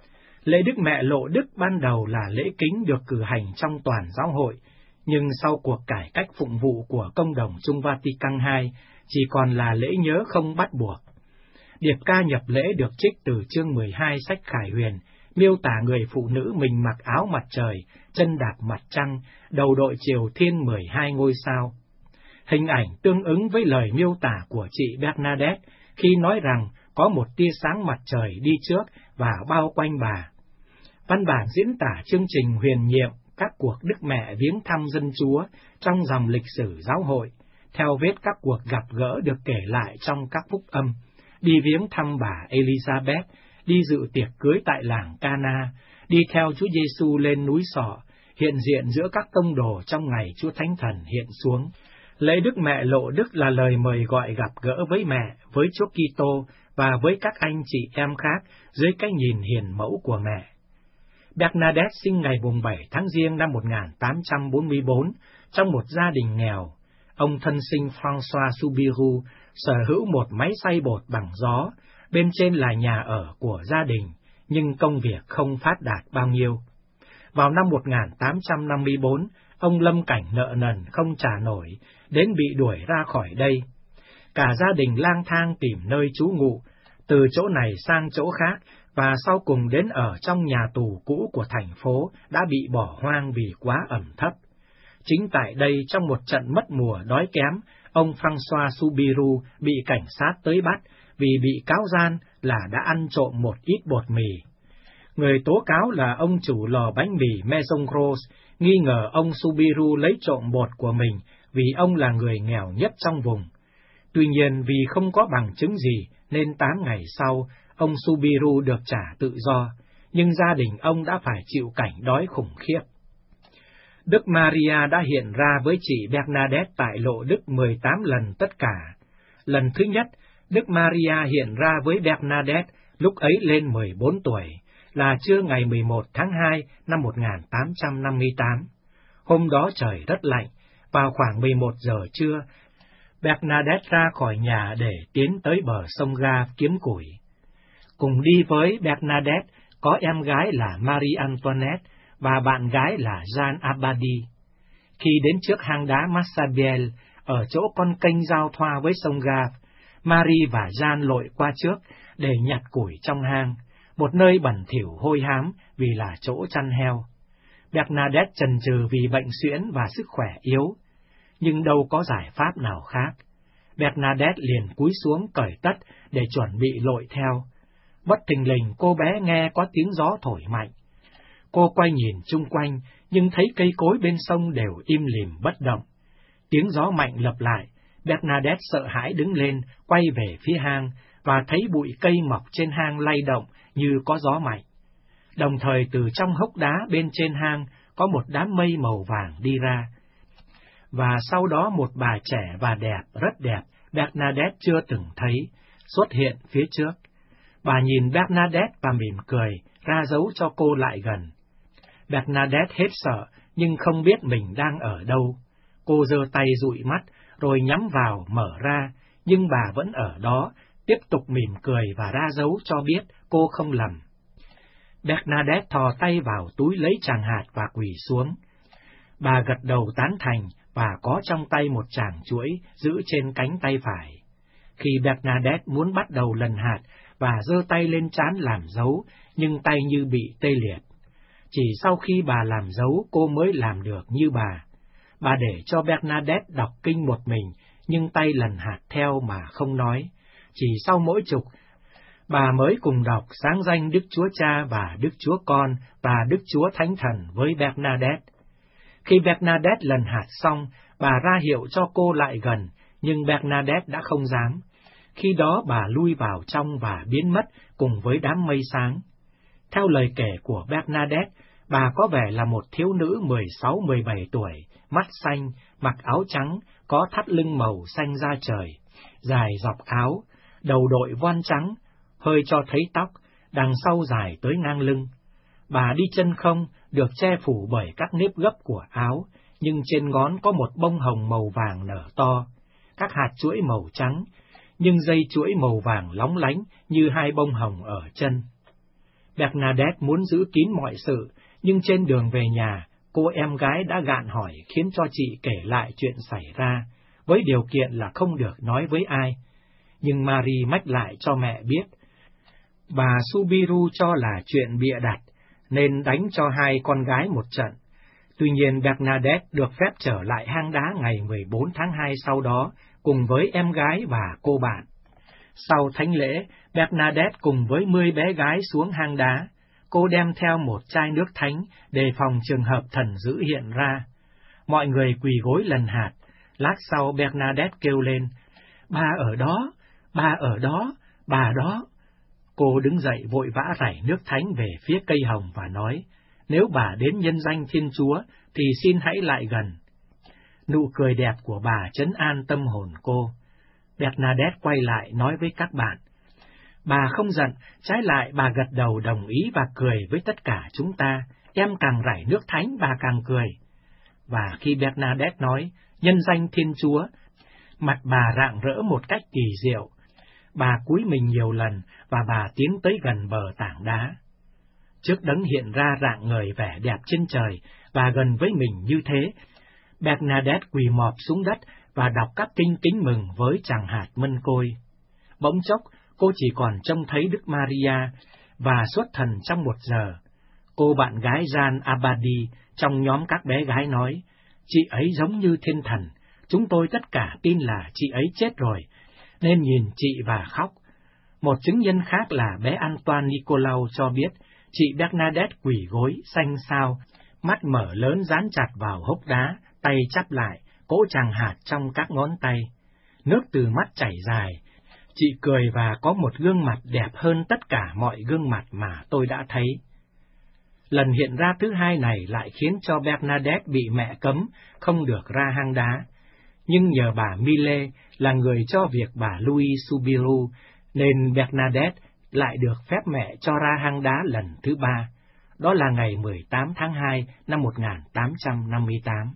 Lễ Đức Mẹ Lộ Đức ban đầu là lễ kính được cử hành trong toàn giáo hội, nhưng sau cuộc cải cách phụng vụ của Công đồng Chung Vatican hai, chỉ còn là lễ nhớ không bắt buộc. Điệp ca nhập lễ được trích từ chương mười hai sách Khải Huyền, miêu tả người phụ nữ mình mặc áo mặt trời, chân đạp mặt trăng, đầu đội triều thiên mười hai ngôi sao. Hình ảnh tương ứng với lời miêu tả của chị Bernadette khi nói rằng có một tia sáng mặt trời đi trước và bao quanh bà. Văn bản diễn tả chương trình huyền nhiệm các cuộc Đức Mẹ viếng thăm dân Chúa trong dòng lịch sử giáo hội, theo vết các cuộc gặp gỡ được kể lại trong các phúc âm, đi viếng thăm bà Elizabeth, đi dự tiệc cưới tại làng Cana, đi theo Chúa Giêsu lên núi Sọ, hiện diện giữa các tông đồ trong ngày Chúa Thánh Thần hiện xuống. Lễ Đức Mẹ Lộ Đức là lời mời gọi gặp gỡ với mẹ, với Chúa Kitô và với các anh chị em khác dưới cái nhìn hiền mẫu của mẹ. Bernadette sinh ngày mùng bảy tháng Giêng năm một nghìn tám trăm bốn mươi bốn trong một gia đình nghèo. Ông thân sinh François Soubirous sở hữu một máy xay bột bằng gió, bên trên là nhà ở của gia đình, nhưng công việc không phát đạt bao nhiêu. Vào năm một nghìn tám trăm năm mươi bốn, ông lâm cảnh nợ nần không trả nổi, đến bị đuổi ra khỏi đây. Cả gia đình lang thang tìm nơi trú ngụ, từ chỗ này sang chỗ khác, và sau cùng đến ở trong nhà tù cũ của thành phố đã bị bỏ hoang vì quá ẩm thấp. Chính tại đây, trong một trận mất mùa đói kém, ông François Soubirous bị cảnh sát tới bắt vì bị cáo gian là đã ăn trộm một ít bột mì. Người tố cáo là ông chủ lò bánh mì Maison Rose, nghi ngờ ông Soubirous lấy trộm bột của mình vì ông là người nghèo nhất trong vùng. Tuy nhiên vì không có bằng chứng gì nên tám ngày sau, ông Soubirous được trả tự do, nhưng gia đình ông đã phải chịu cảnh đói khủng khiếp. Đức Maria đã hiện ra với chị Bernadette tại Lộ Đức mười tám lần tất cả. Lần thứ nhất, Đức Maria hiện ra với Bernadette lúc ấy lên mười bốn tuổi, là trưa ngày mười một tháng hai năm một nghìn tám trăm năm mươi tám. Hôm đó trời rất lạnh, vào khoảng mười một giờ trưa, Bernadette ra khỏi nhà để tiến tới bờ sông Ga kiếm củi. Cùng đi với Bernadette có em gái là Marie Antoinette và bạn gái là Jeanne Abadie. Khi đến trước hang đá Massabielle, ở chỗ con kênh giao thoa với sông Ga, Marie và Jeanne lội qua trước để nhặt củi trong hang, một nơi bẩn thỉu hôi hám vì là chỗ chăn heo. Bernadette chần chừ vì bệnh suyễn và sức khỏe yếu, nhưng đâu có giải pháp nào khác. Bernadette liền cúi xuống cởi tất để chuẩn bị lội theo. Bất thình lình cô bé nghe có tiếng gió thổi mạnh. Cô quay nhìn chung quanh, nhưng thấy cây cối bên sông đều im lìm bất động. Tiếng gió mạnh lặp lại, Bernadette sợ hãi đứng lên, quay về phía hang, và thấy bụi cây mọc trên hang lay động như có gió mạnh. Đồng thời từ trong hốc đá bên trên hang có một đám mây màu vàng đi ra. Và sau đó một bà trẻ và đẹp, rất đẹp, Bernadette chưa từng thấy, xuất hiện phía trước. Bà nhìn Bernadette và mỉm cười, ra dấu cho cô lại gần. Bernadette hết sợ, nhưng không biết mình đang ở đâu. Cô giơ tay dụi mắt, rồi nhắm vào, mở ra, nhưng bà vẫn ở đó, tiếp tục mỉm cười và ra dấu cho biết cô không lầm. Bernadette thò tay vào túi lấy tràng hạt và quỳ xuống. Bà gật đầu tán thành và có trong tay một tràng chuỗi giữ trên cánh tay phải. Khi Bernadette muốn bắt đầu lần hạt và giơ tay lên trán làm dấu, nhưng tay như bị tê liệt. Chỉ sau khi bà làm dấu cô mới làm được như bà. Bà để cho Bernadette đọc kinh một mình, nhưng tay lần hạt theo mà không nói. Chỉ sau mỗi chục, bà mới cùng đọc sáng danh Đức Chúa Cha và Đức Chúa Con và Đức Chúa Thánh Thần với Bernadette. Khi Bernadette lần hạt xong, bà ra hiệu cho cô lại gần, nhưng Bernadette đã không dám. Khi đó bà lui vào trong và biến mất cùng với đám mây sáng. Theo lời kể của Bernadette, bà có vẻ là một thiếu nữ mười sáu mười bảy tuổi, mắt xanh, mặc áo trắng, có thắt lưng màu xanh da trời, dài dọc áo, đầu đội voan trắng, hơi cho thấy tóc, đằng sau dài tới ngang lưng. Bà đi chân không, được che phủ bởi các nếp gấp của áo, nhưng trên ngón có một bông hồng màu vàng nở to, các hạt chuỗi màu trắng, nhưng dây chuỗi màu vàng lóng lánh như hai bông hồng ở chân. Bernadette muốn giữ kín mọi sự, nhưng trên đường về nhà, cô em gái đã gạn hỏi khiến cho chị kể lại chuyện xảy ra, với điều kiện là không được nói với ai. Nhưng Marie mách lại cho mẹ biết. Bà Subiru cho là chuyện bịa đặt, nên đánh cho hai con gái một trận. Tuy nhiên Bernadette được phép trở lại hang đá ngày mười bốn tháng hai sau đó, cùng với em gái và cô bạn. Sau thánh lễ, Bernadette cùng với mười bé gái xuống hang đá. Cô đem theo một chai nước thánh, đề phòng trường hợp thần dữ hiện ra. Mọi người quỳ gối lần hạt. Lát sau Bernadette kêu lên, bà ở đó, bà ở đó, bà đó. Cô đứng dậy vội vã rải nước thánh về phía cây hồng và nói, nếu bà đến nhân danh Thiên Chúa, thì xin hãy lại gần. Nụ cười đẹp của bà trấn an tâm hồn cô. Bernadette quay lại nói với các bạn, bà không giận, trái lại bà gật đầu đồng ý và cười với tất cả chúng ta, em càng rải nước thánh bà càng cười. Và khi Bernadette nói, nhân danh Thiên Chúa, mặt bà rạng rỡ một cách kỳ diệu. Bà cúi mình nhiều lần và bà tiến tới gần bờ tảng đá. Trước đấng hiện ra rạng ngời vẻ đẹp trên trời và gần với mình như thế, Bernadette quỳ mọp xuống đất và đọc các kinh kính mừng với tràng hạt mân côi. Bỗng chốc, cô chỉ còn trông thấy Đức Maria và xuất thần trong một giờ. Cô bạn gái Jean Abadi trong nhóm các bé gái nói, chị ấy giống như thiên thần, chúng tôi tất cả tin là chị ấy chết rồi, nên nhìn chị và khóc. Một chứng nhân khác là bé Antoine Nicolau cho biết, chị Bernadette quỳ gối, xanh xao, mắt mở lớn dán chặt vào hốc đá, tay chắp lại, cỗ tràng hạt trong các ngón tay. Nước từ mắt chảy dài. Chị cười và có một gương mặt đẹp hơn tất cả mọi gương mặt mà tôi đã thấy. Lần hiện ra thứ hai này lại khiến cho Bernadette bị mẹ cấm, không được ra hang đá. Nhưng nhờ bà Mille là người cho việc bà Louis Subiru, nên Bernadette lại được phép mẹ cho ra hang đá lần thứ ba. Đó là ngày mười tám tháng hai năm một nghìn tám trăm năm mươi tám.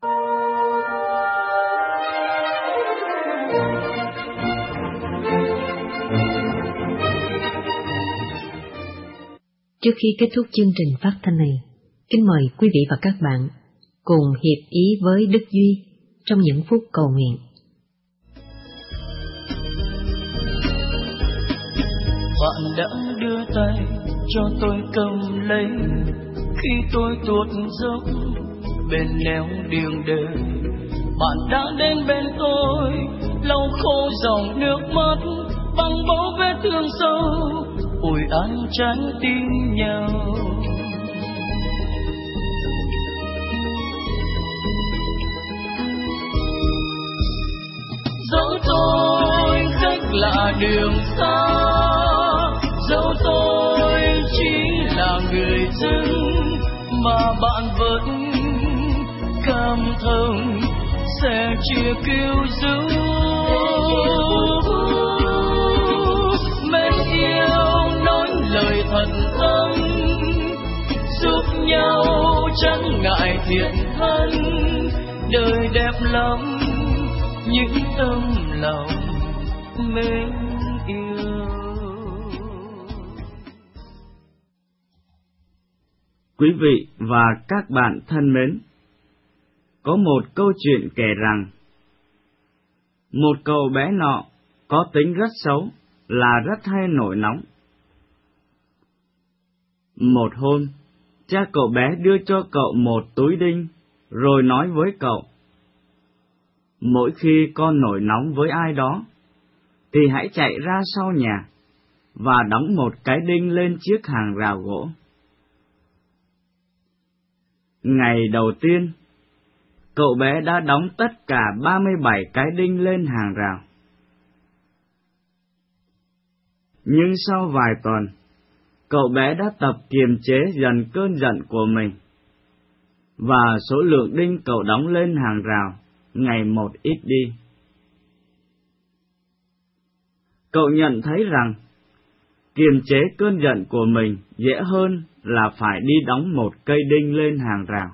Trước khi kết thúc chương trình phát thanh này, kính mời quý vị và các bạn cùng hiệp ý với Đức Duy trong những phút cầu nguyện. Bạn đã đưa tay cho tôi cầm lấy khi tôi tuột dốc bên nẻo đường đời. Bạn đã đến bên tôi lau khô dòng nước mắt, băng bó vết thương sâu, ủi an trái tim nhau. Dẫu tôi khách lạ đường xa, dẫu tôi chỉ là người dân, mà bạn vẫn cảm thông sẽ chia cứu giúp. Mến yêu thiện thân, đời đẹp lắm những tâm lòng mến yêu. Quý vị và các bạn thân mến, có một câu chuyện kể rằng một cậu bé nọ có tính rất xấu, là rất hay nổi nóng. Một hôm, cha cậu bé đưa cho cậu một túi đinh, rồi nói với cậu: mỗi khi con nổi nóng với ai đó, thì hãy chạy ra sau nhà và đóng một cái đinh lên chiếc hàng rào gỗ. Ngày đầu tiên, cậu bé đã đóng tất cả ba mươi bảy cái đinh lên hàng rào. Nhưng sau vài tuần, cậu bé đã tập kiềm chế dần cơn giận của mình, và số lượng đinh cậu đóng lên hàng rào ngày một ít đi. Cậu nhận thấy rằng kiềm chế cơn giận của mình dễ hơn là phải đi đóng một cây đinh lên hàng rào.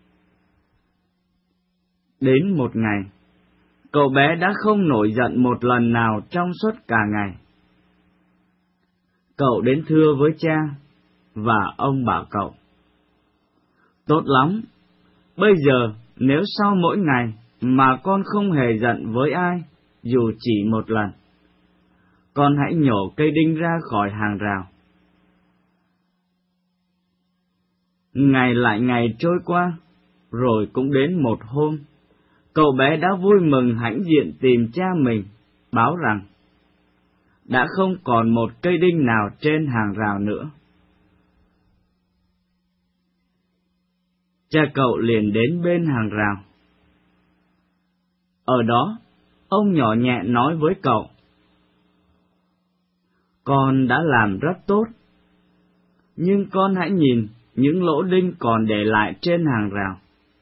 Đến một ngày, cậu bé đã không nổi giận một lần nào trong suốt cả ngày. Cậu đến thưa với cha, và ông bảo cậu: tốt lắm, bây giờ nếu sau mỗi ngày mà con không hề giận với ai, dù chỉ một lần, con hãy nhổ cây đinh ra khỏi hàng rào. Ngày lại ngày trôi qua, rồi cũng đến một hôm, cậu bé đã vui mừng hãnh diện tìm cha mình, báo rằng đã không còn một cây đinh nào trên hàng rào nữa. Cha cậu liền đến bên hàng rào. Ở đó, ông nhỏ nhẹ nói với cậu: con đã làm rất tốt, nhưng con hãy nhìn những lỗ đinh còn để lại trên hàng rào.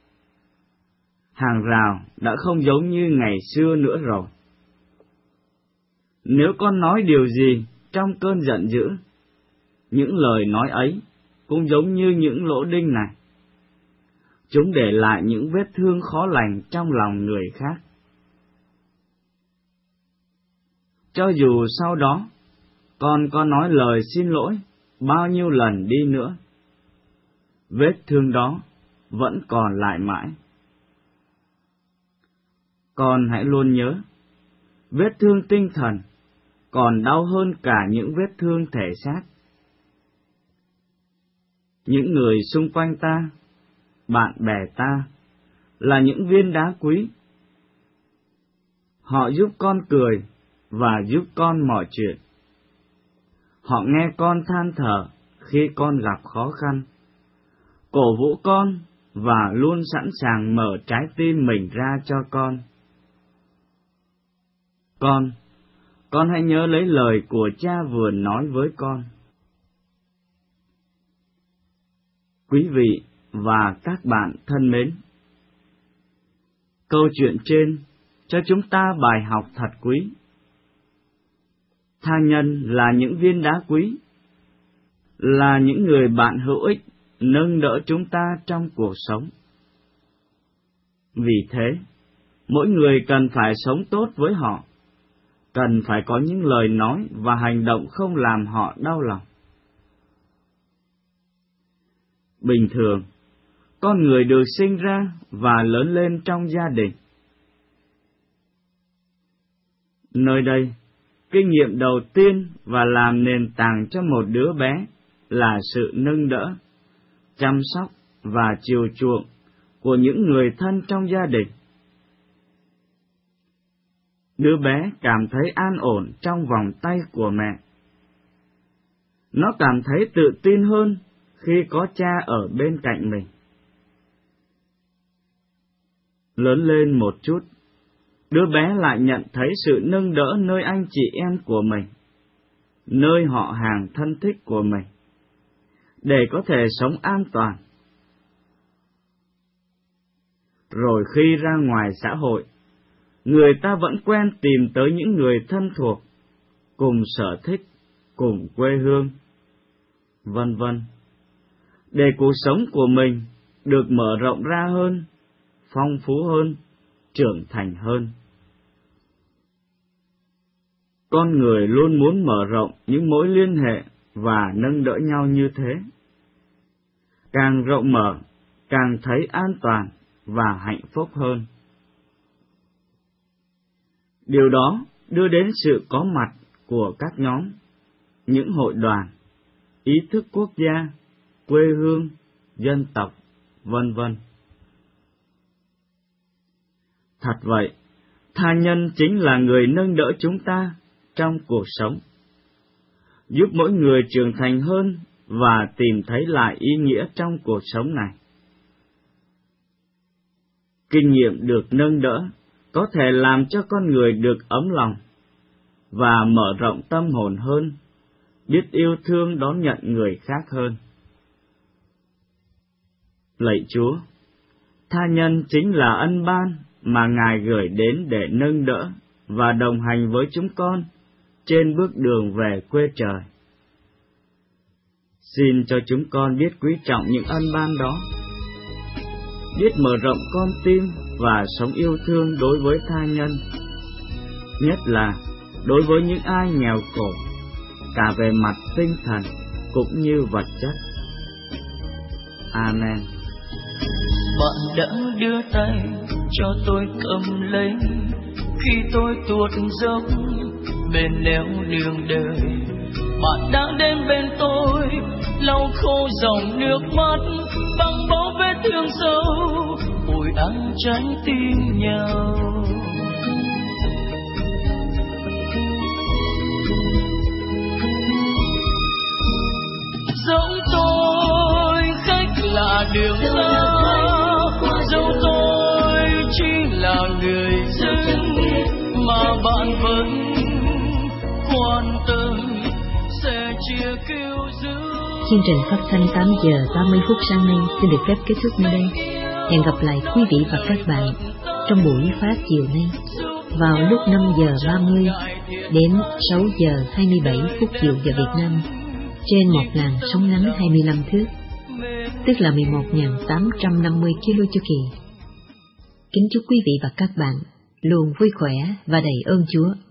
Hàng rào đã không giống như ngày xưa nữa rồi. Nếu con nói điều gì trong cơn giận dữ, những lời nói ấy cũng giống như những lỗ đinh này. Chúng để lại những vết thương khó lành trong lòng người khác. Cho dù sau đó con có nói lời xin lỗi bao nhiêu lần đi nữa, vết thương đó vẫn còn lại mãi. Con hãy luôn nhớ, vết thương tinh thần còn đau hơn cả những vết thương thể xác. Những người xung quanh ta, bạn bè ta, là những viên đá quý. Họ giúp con cười và giúp con mọi chuyện. Họ nghe con than thở khi con gặp khó khăn, cổ vũ con và luôn sẵn sàng mở trái tim mình ra cho con. Con, con hãy nhớ lấy lời của cha vừa nói với con. Quý vị và các bạn thân mến, câu chuyện trên cho chúng ta bài học thật quý. Tha nhân là những viên đá quý, là những người bạn hữu ích nâng đỡ chúng ta trong cuộc sống. Vì thế, mỗi người cần phải sống tốt với họ, cần phải có những lời nói và hành động không làm họ đau lòng. Bình thường, con người được sinh ra và lớn lên trong gia đình. Nơi đây, kinh nghiệm đầu tiên và làm nền tảng cho một đứa bé là sự nâng đỡ, chăm sóc và chiều chuộng của những người thân trong gia đình. Đứa bé cảm thấy an ổn trong vòng tay của mẹ. Nó cảm thấy tự tin hơn khi có cha ở bên cạnh mình. Lớn lên một chút, đứa bé lại nhận thấy sự nâng đỡ nơi anh chị em của mình, nơi họ hàng thân thích của mình, để có thể sống an toàn. Rồi khi ra ngoài xã hội, người ta vẫn quen tìm tới những người thân thuộc, cùng sở thích, cùng quê hương, vân vân, để cuộc sống của mình được mở rộng ra hơn, phong phú hơn, trưởng thành hơn. Con người luôn muốn mở rộng những mối liên hệ và nâng đỡ nhau như thế. Càng rộng mở, càng thấy an toàn và hạnh phúc hơn. Điều đó đưa đến sự có mặt của các nhóm, những hội đoàn, ý thức quốc gia, quê hương, dân tộc, vân vân. Thật vậy, tha nhân chính là người nâng đỡ chúng ta trong cuộc sống, giúp mỗi người trưởng thành hơn và tìm thấy lại ý nghĩa trong cuộc sống này. Kinh nghiệm được nâng đỡ có thể làm cho con người được ấm lòng và mở rộng tâm hồn hơn, biết yêu thương đón nhận người khác hơn. Lạy Chúa, tha nhân chính là ân ban mà Ngài gửi đến để nâng đỡ và đồng hành với chúng con trên bước đường về quê trời. Xin cho chúng con biết quý trọng những ân ban đó, biết mở rộng con tim và sống yêu thương đối với tha nhân, nhất là đối với những ai nghèo khổ, cả về mặt tinh thần cũng như vật chất. Amen. Bạn đã đưa tay cho tôi cầm lấy khi tôi tuột dốc bên nẻo đường đời. Bạn đã đến bên tôi lau khô dòng nước mắt, băng bó vết thương sâu, ủi ăn trái tim nhau. Dẫu tôi khách lạ đường xa, dẫu tôi chỉ là người dân, mà bạn vẫn quan tâm sẽ chia cứu giữ. Chương trình phát thanh tám giờ ba mươi phút sáng nay xin được phép kết thúc nơi đây. Hẹn gặp lại quý vị và các bạn trong buổi phát chiều nay vào lúc năm giờ ba mươi đến sáu giờ hai mươi bảy phút chiều giờ Việt Nam trên một làn sóng ngắn hai mươi lăm thước, tức là mười một nghìn tám trăm năm mươi ki lô chu kỳ. Kính chúc quý vị và các bạn luôn vui khỏe và đầy ơn Chúa.